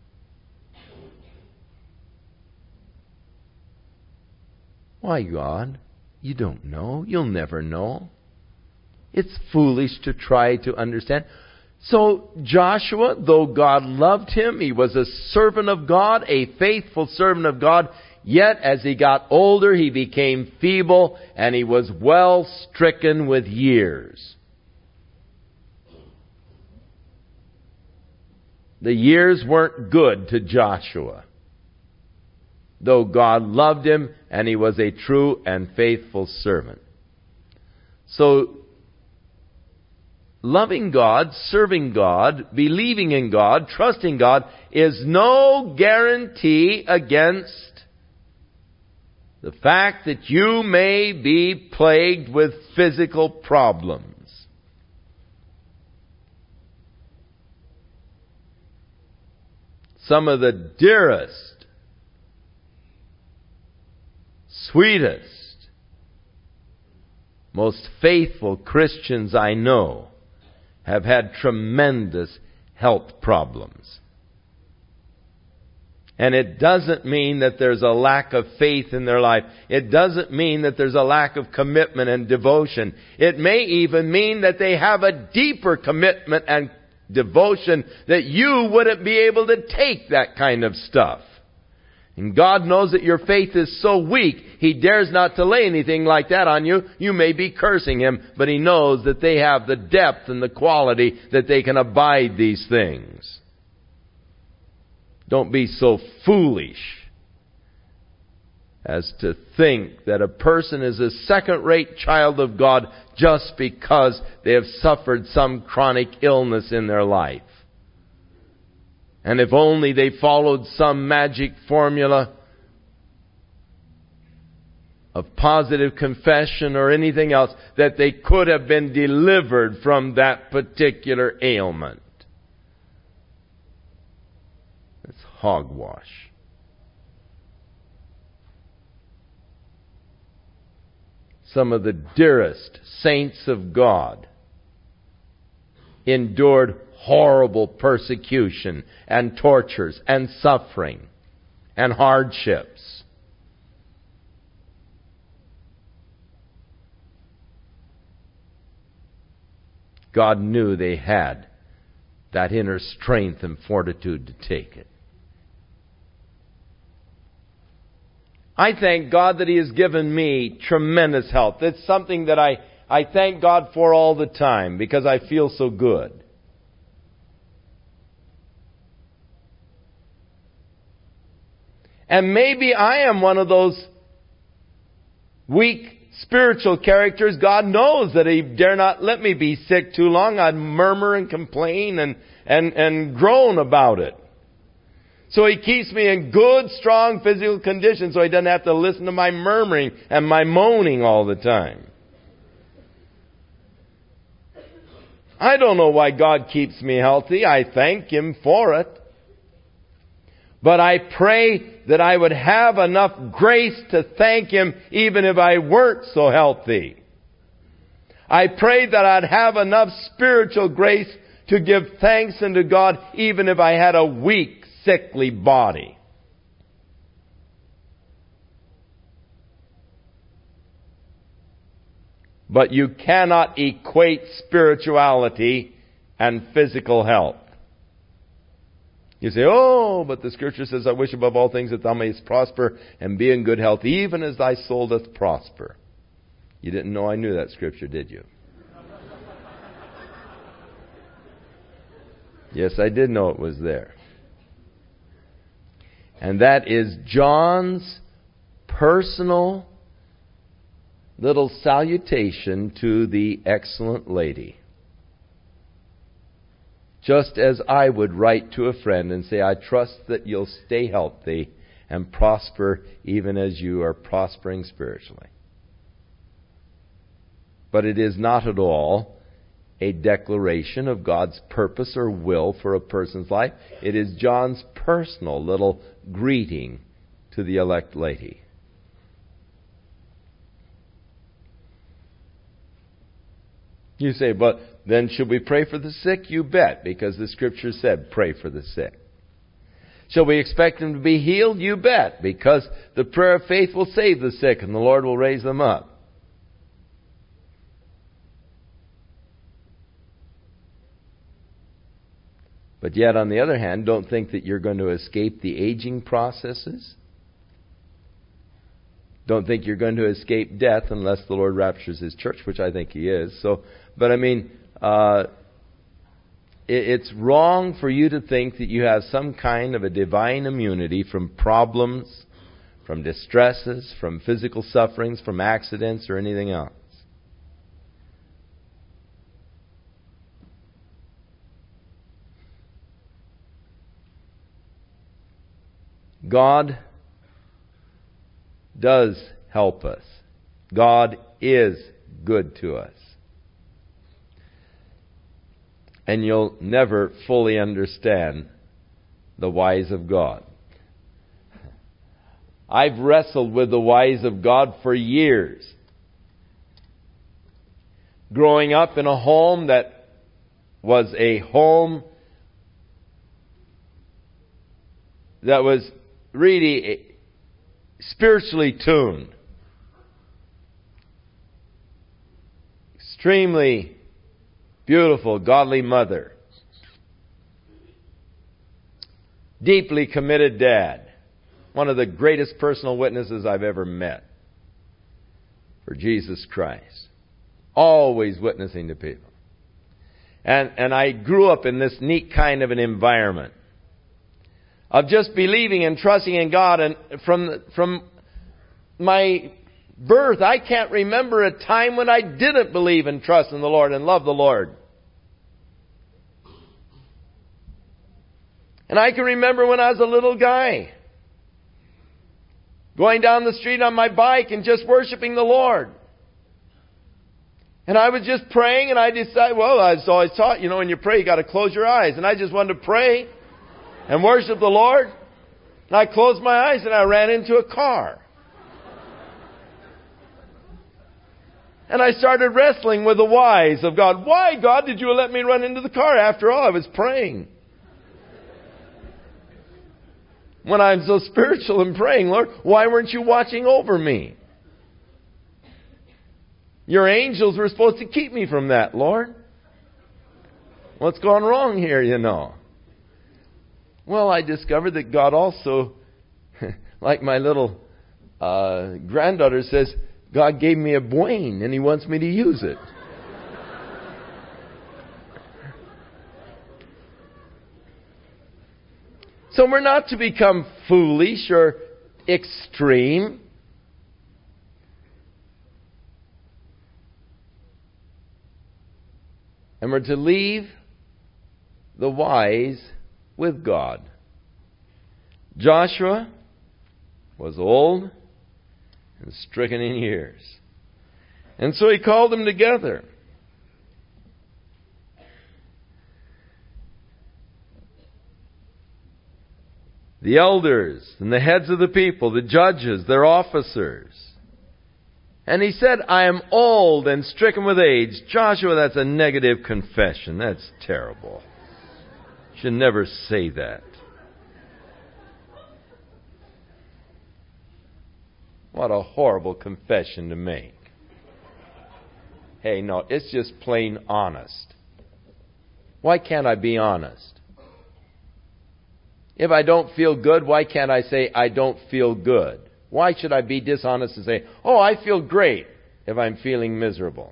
Why, God? You don't know. You'll never know. It's foolish to try to understand. So Joshua, though God loved him, he was a servant of God, a faithful servant of God, yet as he got older, he became feeble and he was well stricken with years. The years weren't good to Joshua, though God loved him and he was a true and faithful servant. So, loving God, serving God, believing in God, trusting God is no guarantee against the fact that you may be plagued with physical problems. Some of the dearest, sweetest, most faithful Christians I know have had tremendous health problems. And it doesn't mean that there's a lack of faith in their life. It doesn't mean that there's a lack of commitment and devotion. It may even mean that they have a deeper commitment and devotion that you wouldn't be able to take that kind of stuff. And God knows that your faith is so weak, He dares not to lay anything like that on you. You may be cursing Him, but He knows that they have the depth and the quality that they can abide these things. Don't be so foolish as to think that a person is a second-rate child of God just because they have suffered some chronic illness in their life. And if only they followed some magic formula of positive confession or anything else, that they could have been delivered from that particular ailment. It's hogwash. Some of the dearest saints of God endured horrible persecution and tortures and suffering and hardships. God knew they had that inner strength and fortitude to take it. I thank God that He has given me tremendous health. It's something that I, I thank God for all the time because I feel so good. And maybe I am one of those weak spiritual characters. God knows that He dare not let me be sick too long. I'd murmur and complain and, and, and groan about it. So He keeps me in good, strong physical condition so He doesn't have to listen to my murmuring and my moaning all the time. I don't know why God keeps me healthy. I thank Him for it. But I pray that I would have enough grace to thank Him even if I weren't so healthy. I pray that I'd have enough spiritual grace to give thanks unto God even if I had a weak, sickly body. But you cannot equate spirituality and physical health. You say, oh, but the Scripture says, I wish above all things that thou mayest prosper and be in good health, even as thy soul doth prosper. You didn't know I knew that Scripture, did you? Yes, I did know it was there. And that is John's personal little salutation to the excellent lady. Just as I would write to a friend and say, I trust that you'll stay healthy and prosper even as you are prospering spiritually. But it is not at all a declaration of God's purpose or will for a person's life. It is John's personal little greeting to the elect lady. You say, but then should we pray for the sick? You bet, because the Scripture said pray for the sick. Shall we expect them to be healed? You bet, because the prayer of faith will save the sick and the Lord will raise them up. But yet, on the other hand, don't think that you're going to escape the aging processes. Don't think you're going to escape death unless the Lord raptures His church, which I think He is. So, but I mean, uh, it, it's wrong for you to think that you have some kind of a divine immunity from problems, from distresses, from physical sufferings, from accidents, or anything else. God does help us. God is good to us. And you'll never fully understand the whys of God. I've wrestled with the whys of God for years. Growing up in a home that was a home that was really spiritually tuned. Extremely beautiful, godly mother. Deeply committed dad. One of the greatest personal witnesses I've ever met for Jesus Christ. Always witnessing to people. And, and I grew up in this neat kind of an environment of just believing and trusting in God. And from, from my birth, I can't remember a time when I didn't believe and trust in the Lord and love the Lord. And I can remember when I was a little guy, going down the street on my bike and just worshiping the Lord. And I was just praying, and I decided, well, I was always taught, you know, when you pray, you got to close your eyes. And I just wanted to pray and worship the Lord. And I closed my eyes, and I ran into a car. And I started wrestling with the whys of God. Why, God, did you let me run into the car? After all, I was praying. When I'm so spiritual and praying, Lord, why weren't you watching over me? Your angels were supposed to keep me from that, Lord. What's gone wrong here, you know? Well, I discovered that God also, like my little uh, granddaughter says, God gave me a brain and He wants me to use it. So we're not to become foolish or extreme. And we're to leave the wise with God. Joshua was old and stricken in years. And so he called them together. The elders and the heads of the people, the judges, their officers. And he said, I am old and stricken with age. Joshua, that's a negative confession. That's terrible. You should never say that. What a horrible confession to make. Hey, no, it's just plain honest. Why can't I be honest? If I don't feel good, why can't I say I don't feel good? Why should I be dishonest and say, oh, I feel great, if I'm feeling miserable?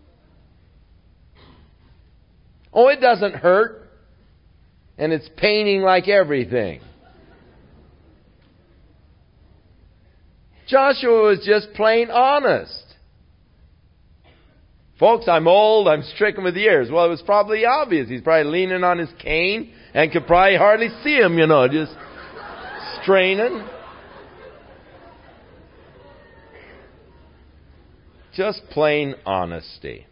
Oh, it doesn't hurt, and it's paining like everything. Joshua was just plain honest. Folks, I'm old, I'm stricken with years. Well, it was probably obvious. He's probably leaning on his cane and could probably hardly see him, you know, just straining. Just plain honesty.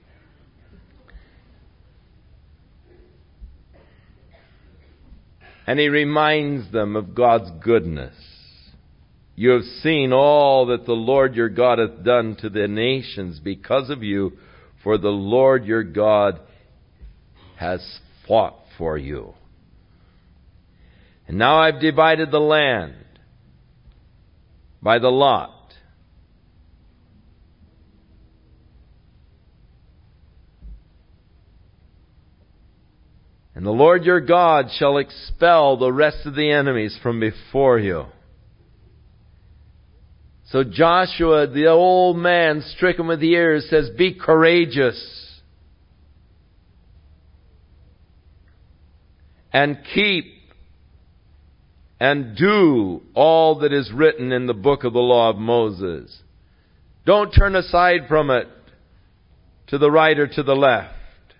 And he reminds them of God's goodness. You have seen all that the Lord your God hath done to the nations because of you, for the Lord your God has fought for you. And now I've divided the land by the lot. And the Lord your God shall expel the rest of the enemies from before you. So Joshua, the old man stricken with years, says, be courageous. And keep and do all that is written in the book of the law of Moses. Don't turn aside from it to the right or to the left,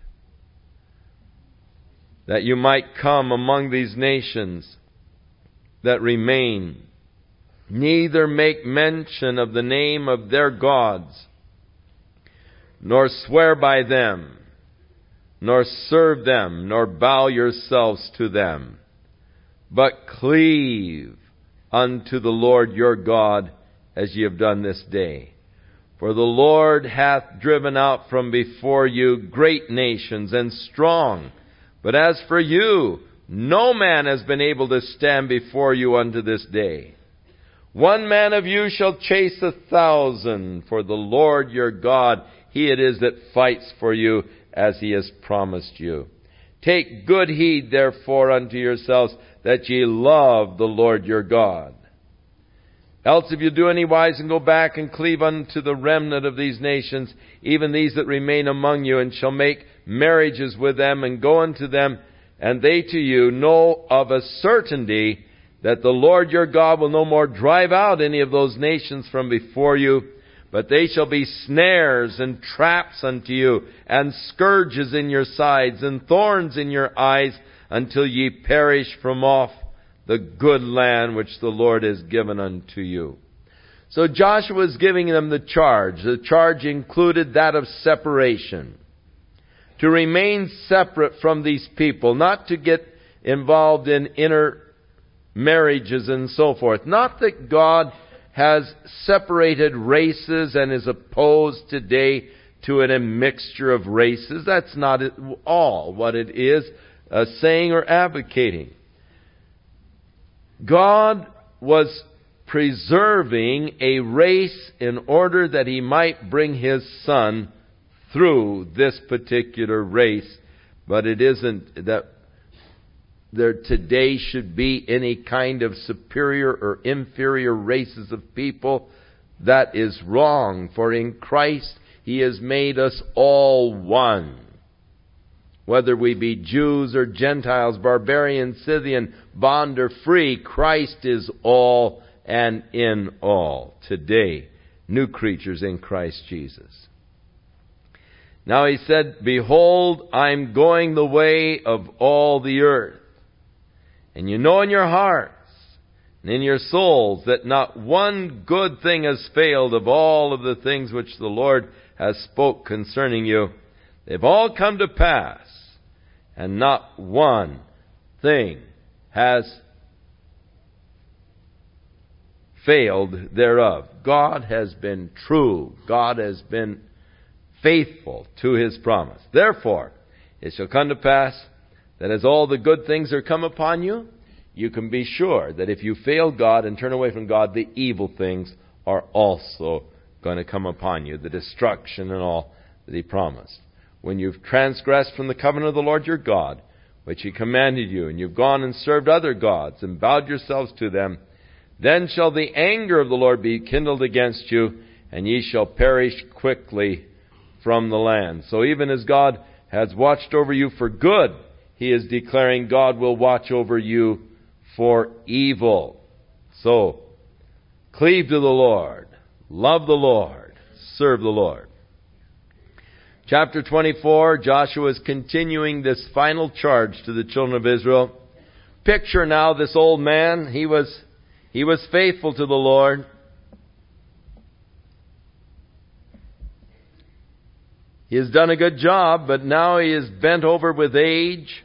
that you might come among these nations that remain. Neither make mention of the name of their gods, nor swear by them, nor serve them, nor bow yourselves to them, but cleave unto the Lord your God as ye have done this day. For the Lord hath driven out from before you great nations and strong. But as for you, no man has been able to stand before you unto this day. One man of you shall chase a thousand, for the Lord your God, He it is that fights for you, as He has promised you. Take good heed, therefore, unto yourselves, that ye love the Lord your God. Else if you do any wise and go back and cleave unto the remnant of these nations, even these that remain among you, and shall make marriages with them, and go unto them, and they to you, know of a certainty that the Lord your God will no more drive out any of those nations from before you, but they shall be snares and traps unto you, and scourges in your sides, and thorns in your eyes, until ye perish from off the good land which the Lord has given unto you. So Joshua is giving them the charge. The charge included that of separation. To remain separate from these people, not to get involved in inner marriages and so forth. Not that God has separated races and is opposed today to an immixture of races. That's not at all what it is uh, saying or advocating. God was preserving a race in order that He might bring His Son through this particular race. But it isn't that there today should be any kind of superior or inferior races of people. That is wrong. For in Christ He has made us all one. Whether we be Jews or Gentiles, barbarian, Scythian, bond or free, Christ is all and in all. Today, new creatures in Christ Jesus. Now He said, Behold, I'm going the way of all the earth. And you know in your hearts and in your souls that not one good thing has failed of all of the things which the Lord has spoke concerning you. They've all come to pass, and not one thing has failed thereof. God has been true. God has been faithful to His promise. Therefore, it shall come to pass that as all the good things are come upon you, you can be sure that if you fail God and turn away from God, the evil things are also going to come upon you, the destruction and all that He promised. When you've transgressed from the covenant of the Lord your God, which He commanded you, and you've gone and served other gods and bowed yourselves to them, then shall the anger of the Lord be kindled against you, and ye shall perish quickly from the land. So even as God has watched over you for good, He is declaring God will watch over you for evil. So, cleave to the Lord, love the Lord, serve the Lord. Chapter twenty-four, Joshua is continuing this final charge to the children of Israel. Picture now this old man. He was, he was faithful to the Lord. He has done a good job, but now he is bent over with age.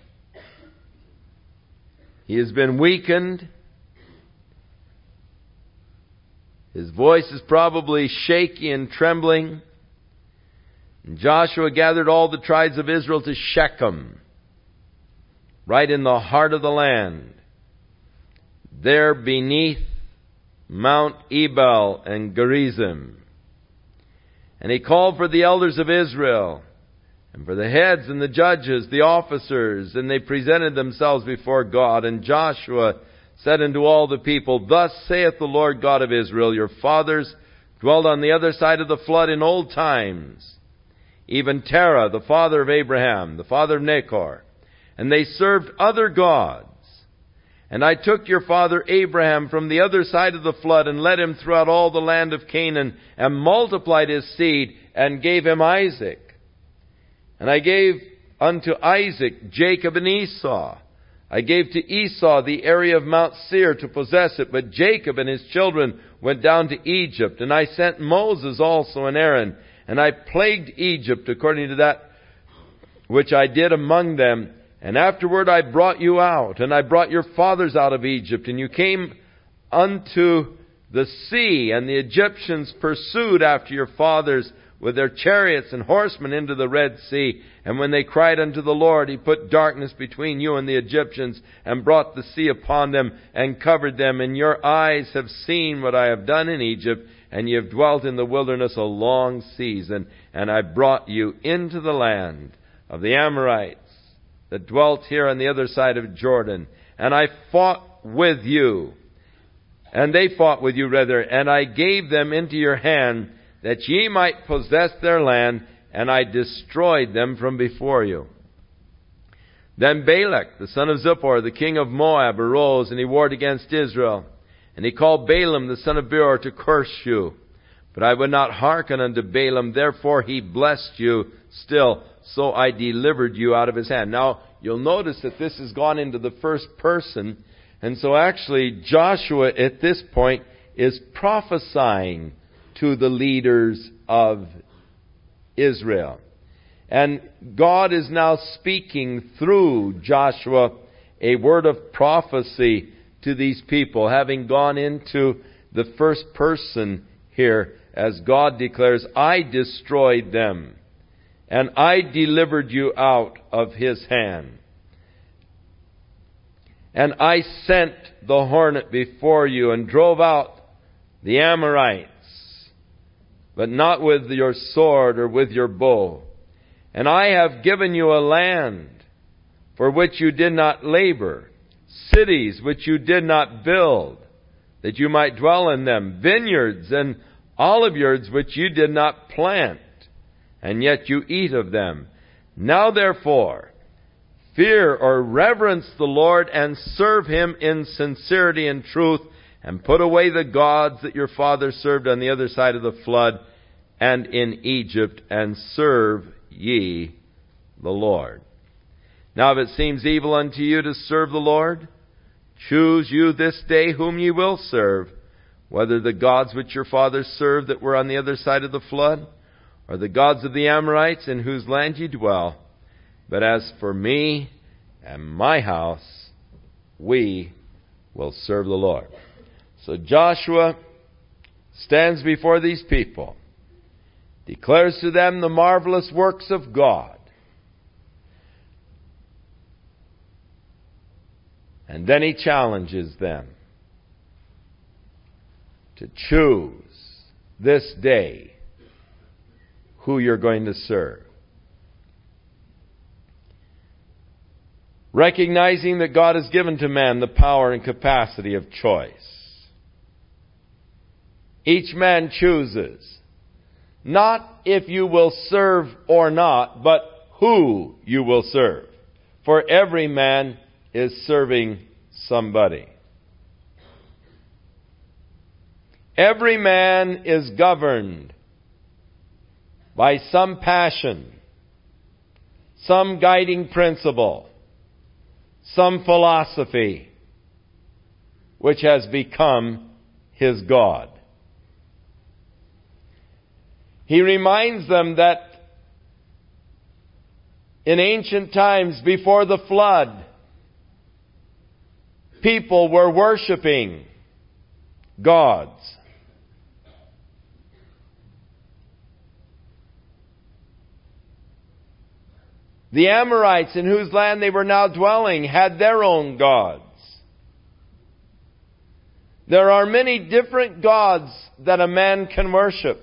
He has been weakened. His voice is probably shaky and trembling. And Joshua gathered all the tribes of Israel to Shechem, right in the heart of the land, there beneath Mount Ebal and Gerizim. And he called for the elders of Israel, and for the heads and the judges, the officers, and they presented themselves before God. And Joshua said unto all the people, Thus saith the Lord God of Israel, Your fathers dwelled on the other side of the flood in old times, even Terah, the father of Abraham, the father of Nachor, and they served other gods. And I took your father Abraham from the other side of the flood, and led him throughout all the land of Canaan, and multiplied his seed, and gave him Isaac. And I gave unto Isaac Jacob and Esau. I gave to Esau the area of Mount Seir to possess it, but Jacob and his children went down to Egypt. And I sent Moses also and Aaron, and I plagued Egypt according to that which I did among them. And afterward I brought you out, and I brought your fathers out of Egypt, and you came unto the sea, and the Egyptians pursued after your fathers with their chariots and horsemen into the Red Sea. And when they cried unto the Lord, He put darkness between you and the Egyptians, and brought the sea upon them, and covered them. And your eyes have seen what I have done in Egypt, and ye have dwelt in the wilderness a long season. And I brought you into the land of the Amorites, that dwelt here on the other side of Jordan. And I fought with you, and they fought with you rather, and I gave them into your hand, that ye might possess their land, and I destroyed them from before you. Then Balak, the son of Zippor, the king of Moab, arose, and he warred against Israel. And he called Balaam, the son of Beor, to curse you. But I would not hearken unto Balaam, therefore he blessed you still, so I delivered you out of his hand. Now, you'll notice that this has gone into the first person, and so actually Joshua at this point is prophesying to the leaders of Israel. And God is now speaking through Joshua a word of prophecy to these people, having gone into the first person here, as God declares, I destroyed them, and I delivered you out of his hand. And I sent the hornet before you, and drove out the Amorites, but not with your sword or with your bow. And I have given you a land for which you did not labor, cities which you did not build, that you might dwell in them, vineyards and oliveyards which you did not plant, and yet you eat of them. Now therefore, fear or reverence the Lord, and serve Him in sincerity and truth, and put away the gods that your father served on the other side of the flood and in Egypt, and serve ye the Lord. Now if it seems evil unto you to serve the Lord, choose you this day whom ye will serve, whether the gods which your fathers served that were on the other side of the flood, or the gods of the Amorites in whose land ye dwell. But as for me and my house, we will serve the Lord. So Joshua stands before these people, declares to them the marvelous works of God. And then he challenges them to choose this day who you're going to serve. Recognizing that God has given to man the power and capacity of choice. Each man chooses, not if you will serve or not, but who you will serve. For every man is serving somebody. Every man is governed by some passion, some guiding principle, some philosophy, which has become his God. He reminds them that in ancient times, before the flood, people were worshiping gods. The Amorites, in whose land they were now dwelling, had their own gods. There are many different gods that a man can worship.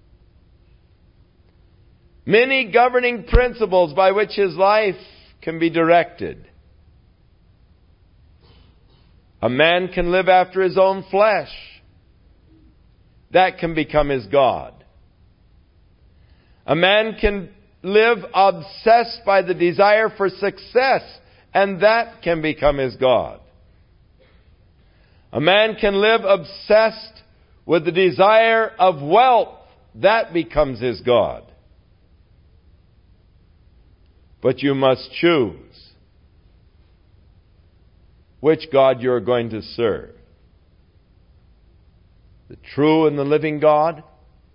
Many governing principles by which his life can be directed. A man can live after his own flesh. That can become his God. A man can live obsessed by the desire for success, and that can become his God. A man can live obsessed with the desire of wealth. That becomes his God. But you must choose which God you're going to serve. The true and the living God,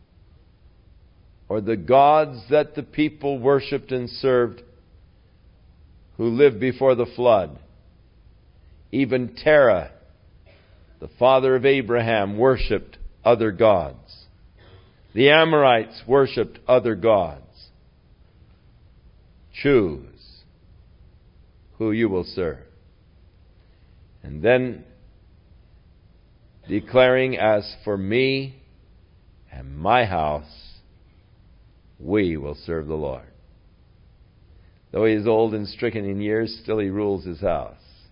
or the gods that the people worshipped and served who lived before the flood. Even Terah, the father of Abraham, worshipped other gods. The Amorites worshipped other gods. Choose who you will serve. And then declaring, as for me and my house, we will serve the Lord. Though he is old and stricken in years, still he rules his house.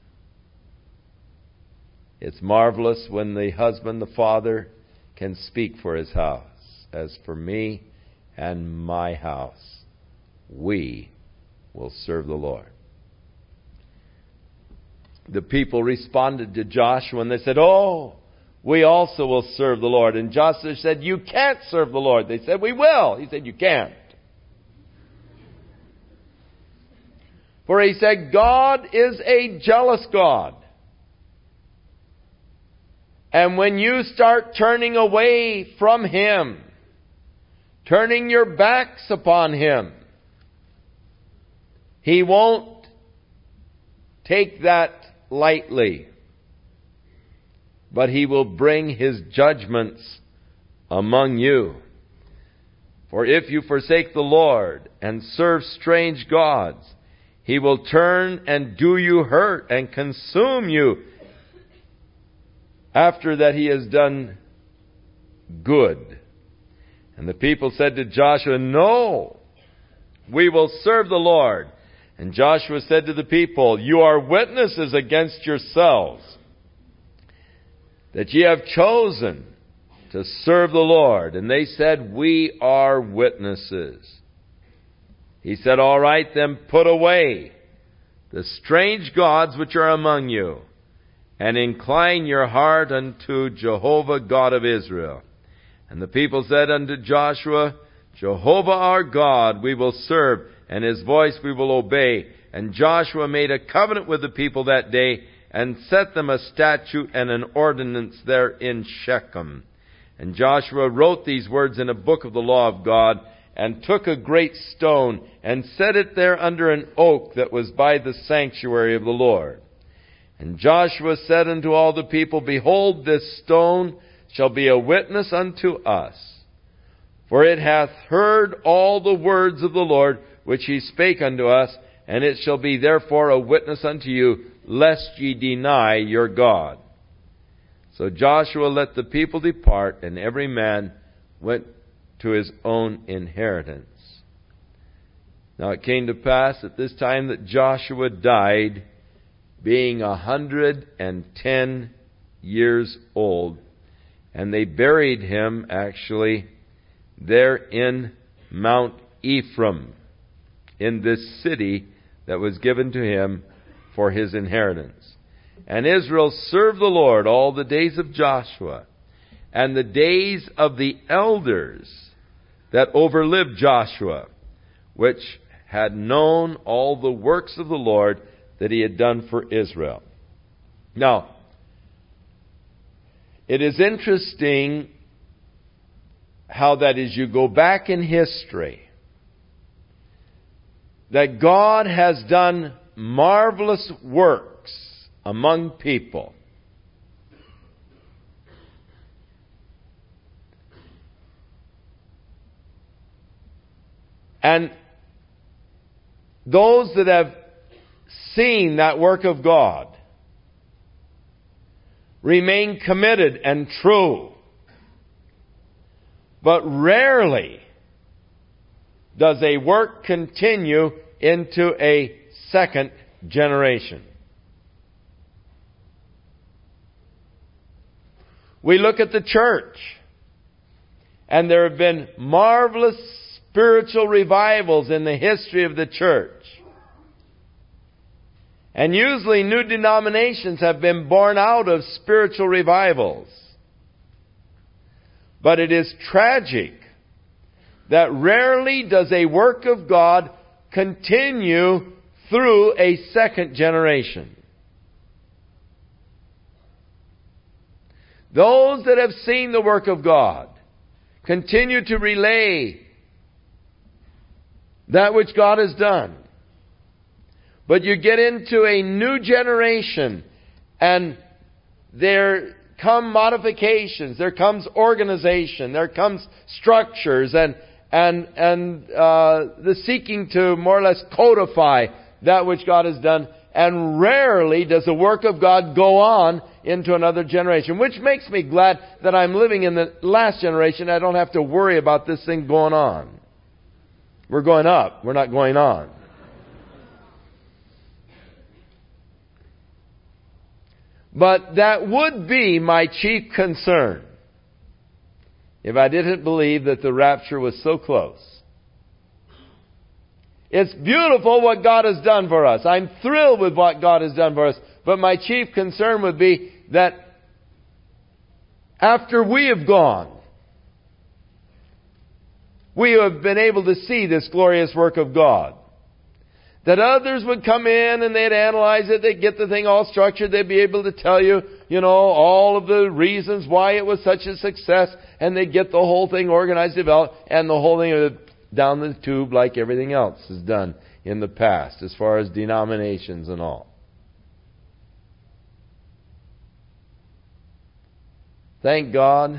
It's marvelous when the husband, the father, can speak for his house. As for me and my house, we will serve the Lord. The people responded to Joshua and they said, oh, we also will serve the Lord. And Joshua said, you can't serve the Lord. They said, we will. He said, you can't. For he said, God is a jealous God. And when you start turning away from Him, turning your backs upon Him, He won't take that lightly. But He will bring His judgments among you. For if you forsake the Lord and serve strange gods, He will turn and do you hurt and consume you after that He has done good. And the people said to Joshua, no, we will serve the Lord. And Joshua said to the people, you are witnesses against yourselves that ye have chosen to serve the Lord. And they said, we are witnesses. He said, all right, then put away the strange gods which are among you, and incline your heart unto Jehovah God of Israel. And the people said unto Joshua, Jehovah our God we will serve, and His voice we will obey. And Joshua made a covenant with the people that day, and set them a statute and an ordinance there in Shechem. And Joshua wrote these words in a book of the law of God, and took a great stone, and set it there under an oak that was by the sanctuary of the Lord. And Joshua said unto all the people, behold, this stone shall be a witness unto us. For it hath heard all the words of the Lord, which He spake unto us, and it shall be therefore a witness unto you, lest ye deny your God. So Joshua let the people depart, and every man went to his own inheritance. Now it came to pass at this time that Joshua died, being a hundred and ten years old, and they buried him actually there in Mount Ephraim, in this city that was given to him for his inheritance. And Israel served the Lord all the days of Joshua, and the days of the elders that overlived Joshua, which had known all the works of the Lord that He had done for Israel. Now, it is interesting how that as you go back in history, that God has done marvelous works among people. And those that have seen that work of God remain committed and true. But rarely does a work continue into a second generation. We look at the church, and there have been marvelous spiritual revivals in the history of the church. And usually new denominations have been born out of spiritual revivals. But it is tragic that rarely does a work of God continue through a second generation. Those that have seen the work of God continue to relay that which God has done. But you get into a new generation, and there come modifications. There comes organization. There comes structures and and and uh, the seeking to more or less codify that which God has done. And rarely does the work of God go on into another generation, which makes me glad that I'm living in the last generation. I don't have to worry about this thing going on. We're going up. We're not going on. But that would be my chief concern if I didn't believe that the rapture was so close. It's beautiful what God has done for us. I'm thrilled with what God has done for us. But my chief concern would be that after we have gone, we have been able to see this glorious work of God. That others would come in and they'd analyze it, they'd get the thing all structured, they'd be able to tell you, you know, all of the reasons why it was such a success, and they'd get the whole thing organized, developed, and the whole thing would down the tube like everything else is done in the past as far as denominations and all. Thank God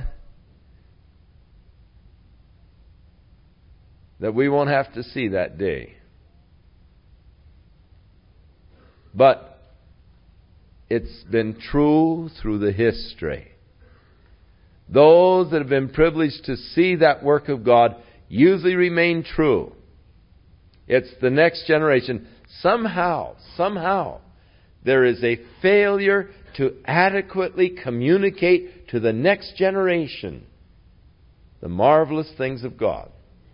that we won't have to see that day. But it's been true through the history. Those that have been privileged to see that work of God usually remain true. It's the next generation. Somehow, somehow, there is a failure to adequately communicate to the next generation the marvelous things of God.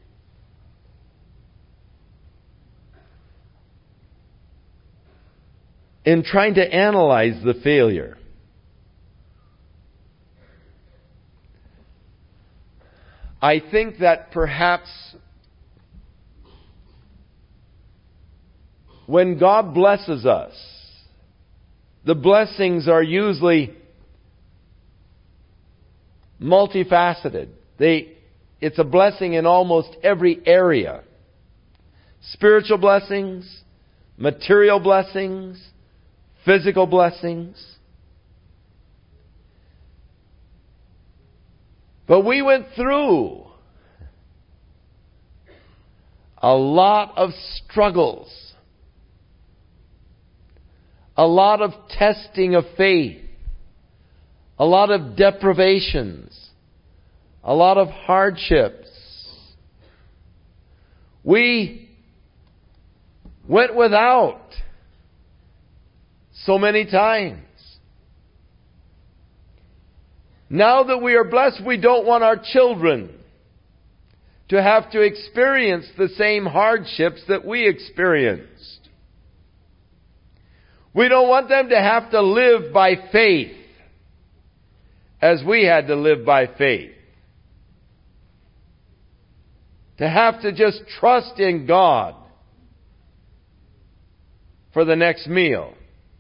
In trying to analyze the failure, I think that perhaps when God blesses us, the blessings are usually multifaceted. They, it's a blessing in almost every area. Spiritual blessings, material blessings, physical blessings. But we went through a lot of struggles, a lot of testing of faith, a lot of deprivations, a lot of hardships. We went without so many times. Now that we are blessed, we don't want our children to have to experience the same hardships that we experienced. We don't want them to have to live by faith as we had to live by faith. To have to just trust in God for the next meal.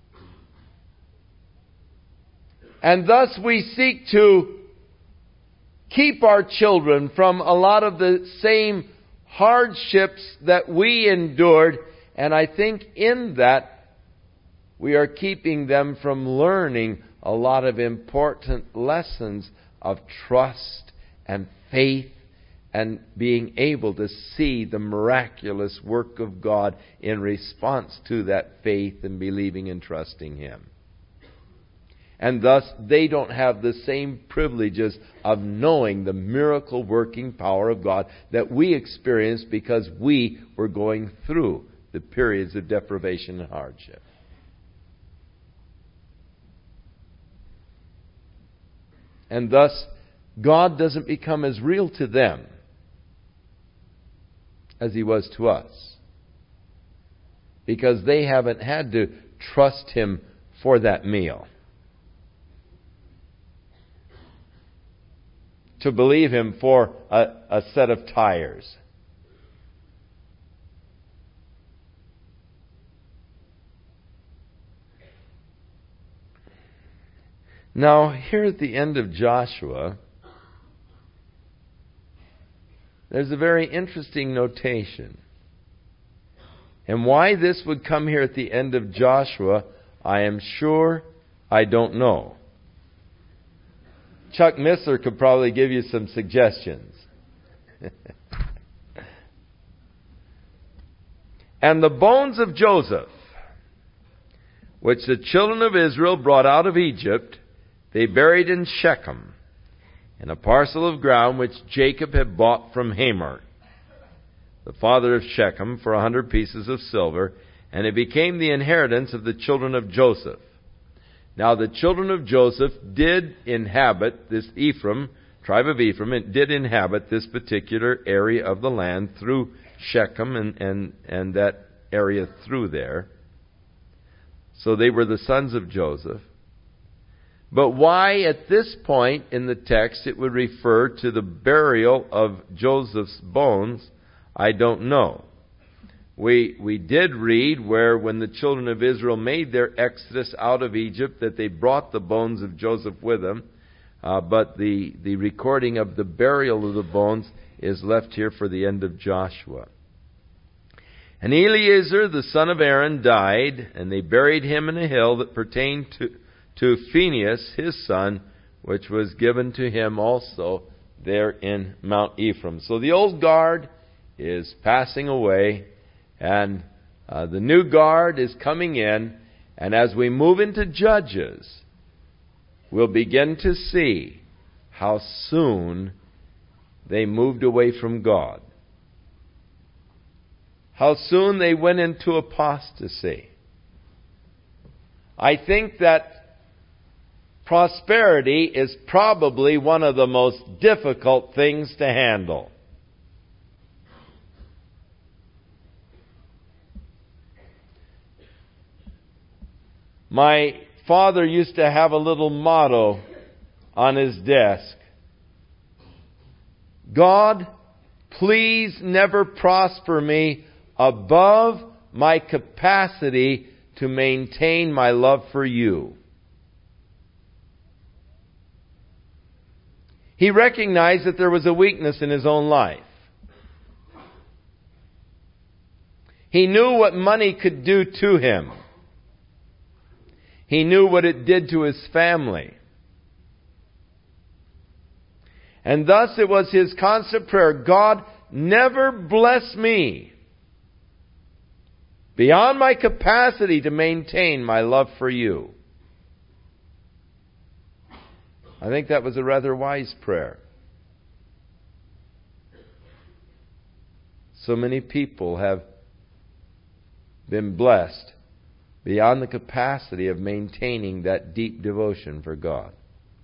And thus we seek to keep our children from a lot of the same hardships that we endured. And I think in that we are keeping them from learning a lot of important lessons of trust and faith and being able to see the miraculous work of God in response to that faith and believing and trusting Him. And thus, they don't have the same privileges of knowing the miracle working power of God that we experienced because we were going through the periods of deprivation and hardship. And thus, God doesn't become as real to them as He was to us. Because they haven't had to trust Him for that meal. To believe Him for a, a set of tires. Now, here at the end of Joshua, there's a very interesting notation. And why this would come here at the end of Joshua, I am sure I don't know. Chuck Missler could probably give you some suggestions. And the bones of Joseph, which the children of Israel brought out of Egypt, they buried in Shechem, in a parcel of ground which Jacob had bought from Hamor, the father of Shechem, for a hundred pieces of silver, and it became the inheritance of the children of Joseph. Now the children of Joseph did inhabit this Ephraim, tribe of Ephraim, it did inhabit this particular area of the land through Shechem and, and, and that area through there. So they were the sons of Joseph. But why at this point in the text it would refer to the burial of Joseph's bones, I don't know. We we did read where when the children of Israel made their exodus out of Egypt that they brought the bones of Joseph with them. Uh, but the, the recording of the burial of the bones is left here for the end of Joshua. And Eleazar, the son of Aaron, died, and they buried him in a hill that pertained to, to Phinehas, his son, which was given to him also there in Mount Ephraim. So the old guard is passing away, and uh, the new guard is coming in, and as we move into Judges, we'll begin to see how soon they moved away from God. How soon they went into apostasy. I think that prosperity is probably one of the most difficult things to handle. My father used to have a little motto on his desk. God, please never prosper me above my capacity to maintain my love for you. He recognized that there was a weakness in his own life. He knew what money could do to him. He knew what it did to his family. And thus it was his constant prayer, God, never bless me beyond my capacity to maintain my love for you. I think that was a rather wise prayer. So many people have been blessed beyond the capacity of maintaining that deep devotion for God.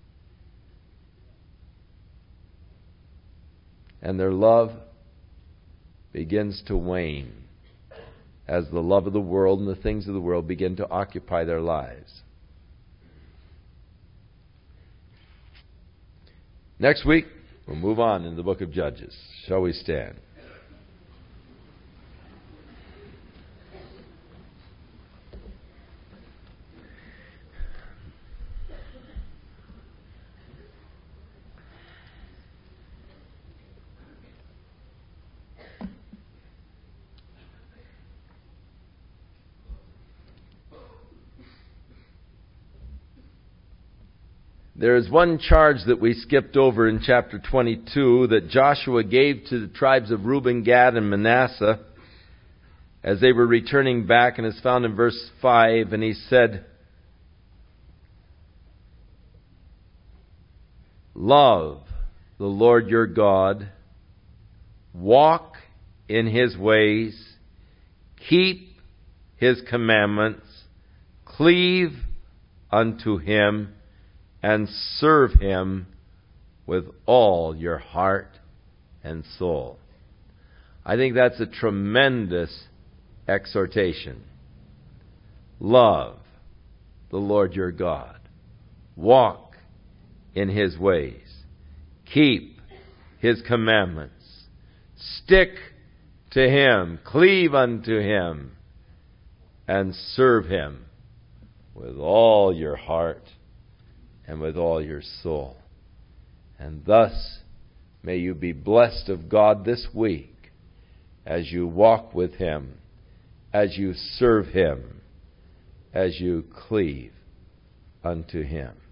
And their love begins to wane as the love of the world and the things of the world begin to occupy their lives. Next week, we'll move on in the book of Judges. Shall we stand? There is one charge that we skipped over in chapter twenty-two that Joshua gave to the tribes of Reuben, Gad, and Manasseh as they were returning back, and is found in verse five. And he said, love the Lord your God, walk in His ways, keep His commandments, cleave unto Him, and serve Him with all your heart and soul. I think that's a tremendous exhortation. Love the Lord your God. Walk in His ways. Keep His commandments. Stick to Him. Cleave unto Him. And serve Him with all your heart and with all your soul. And thus may you be blessed of God this week as you walk with Him, as you serve Him, as you cleave unto Him.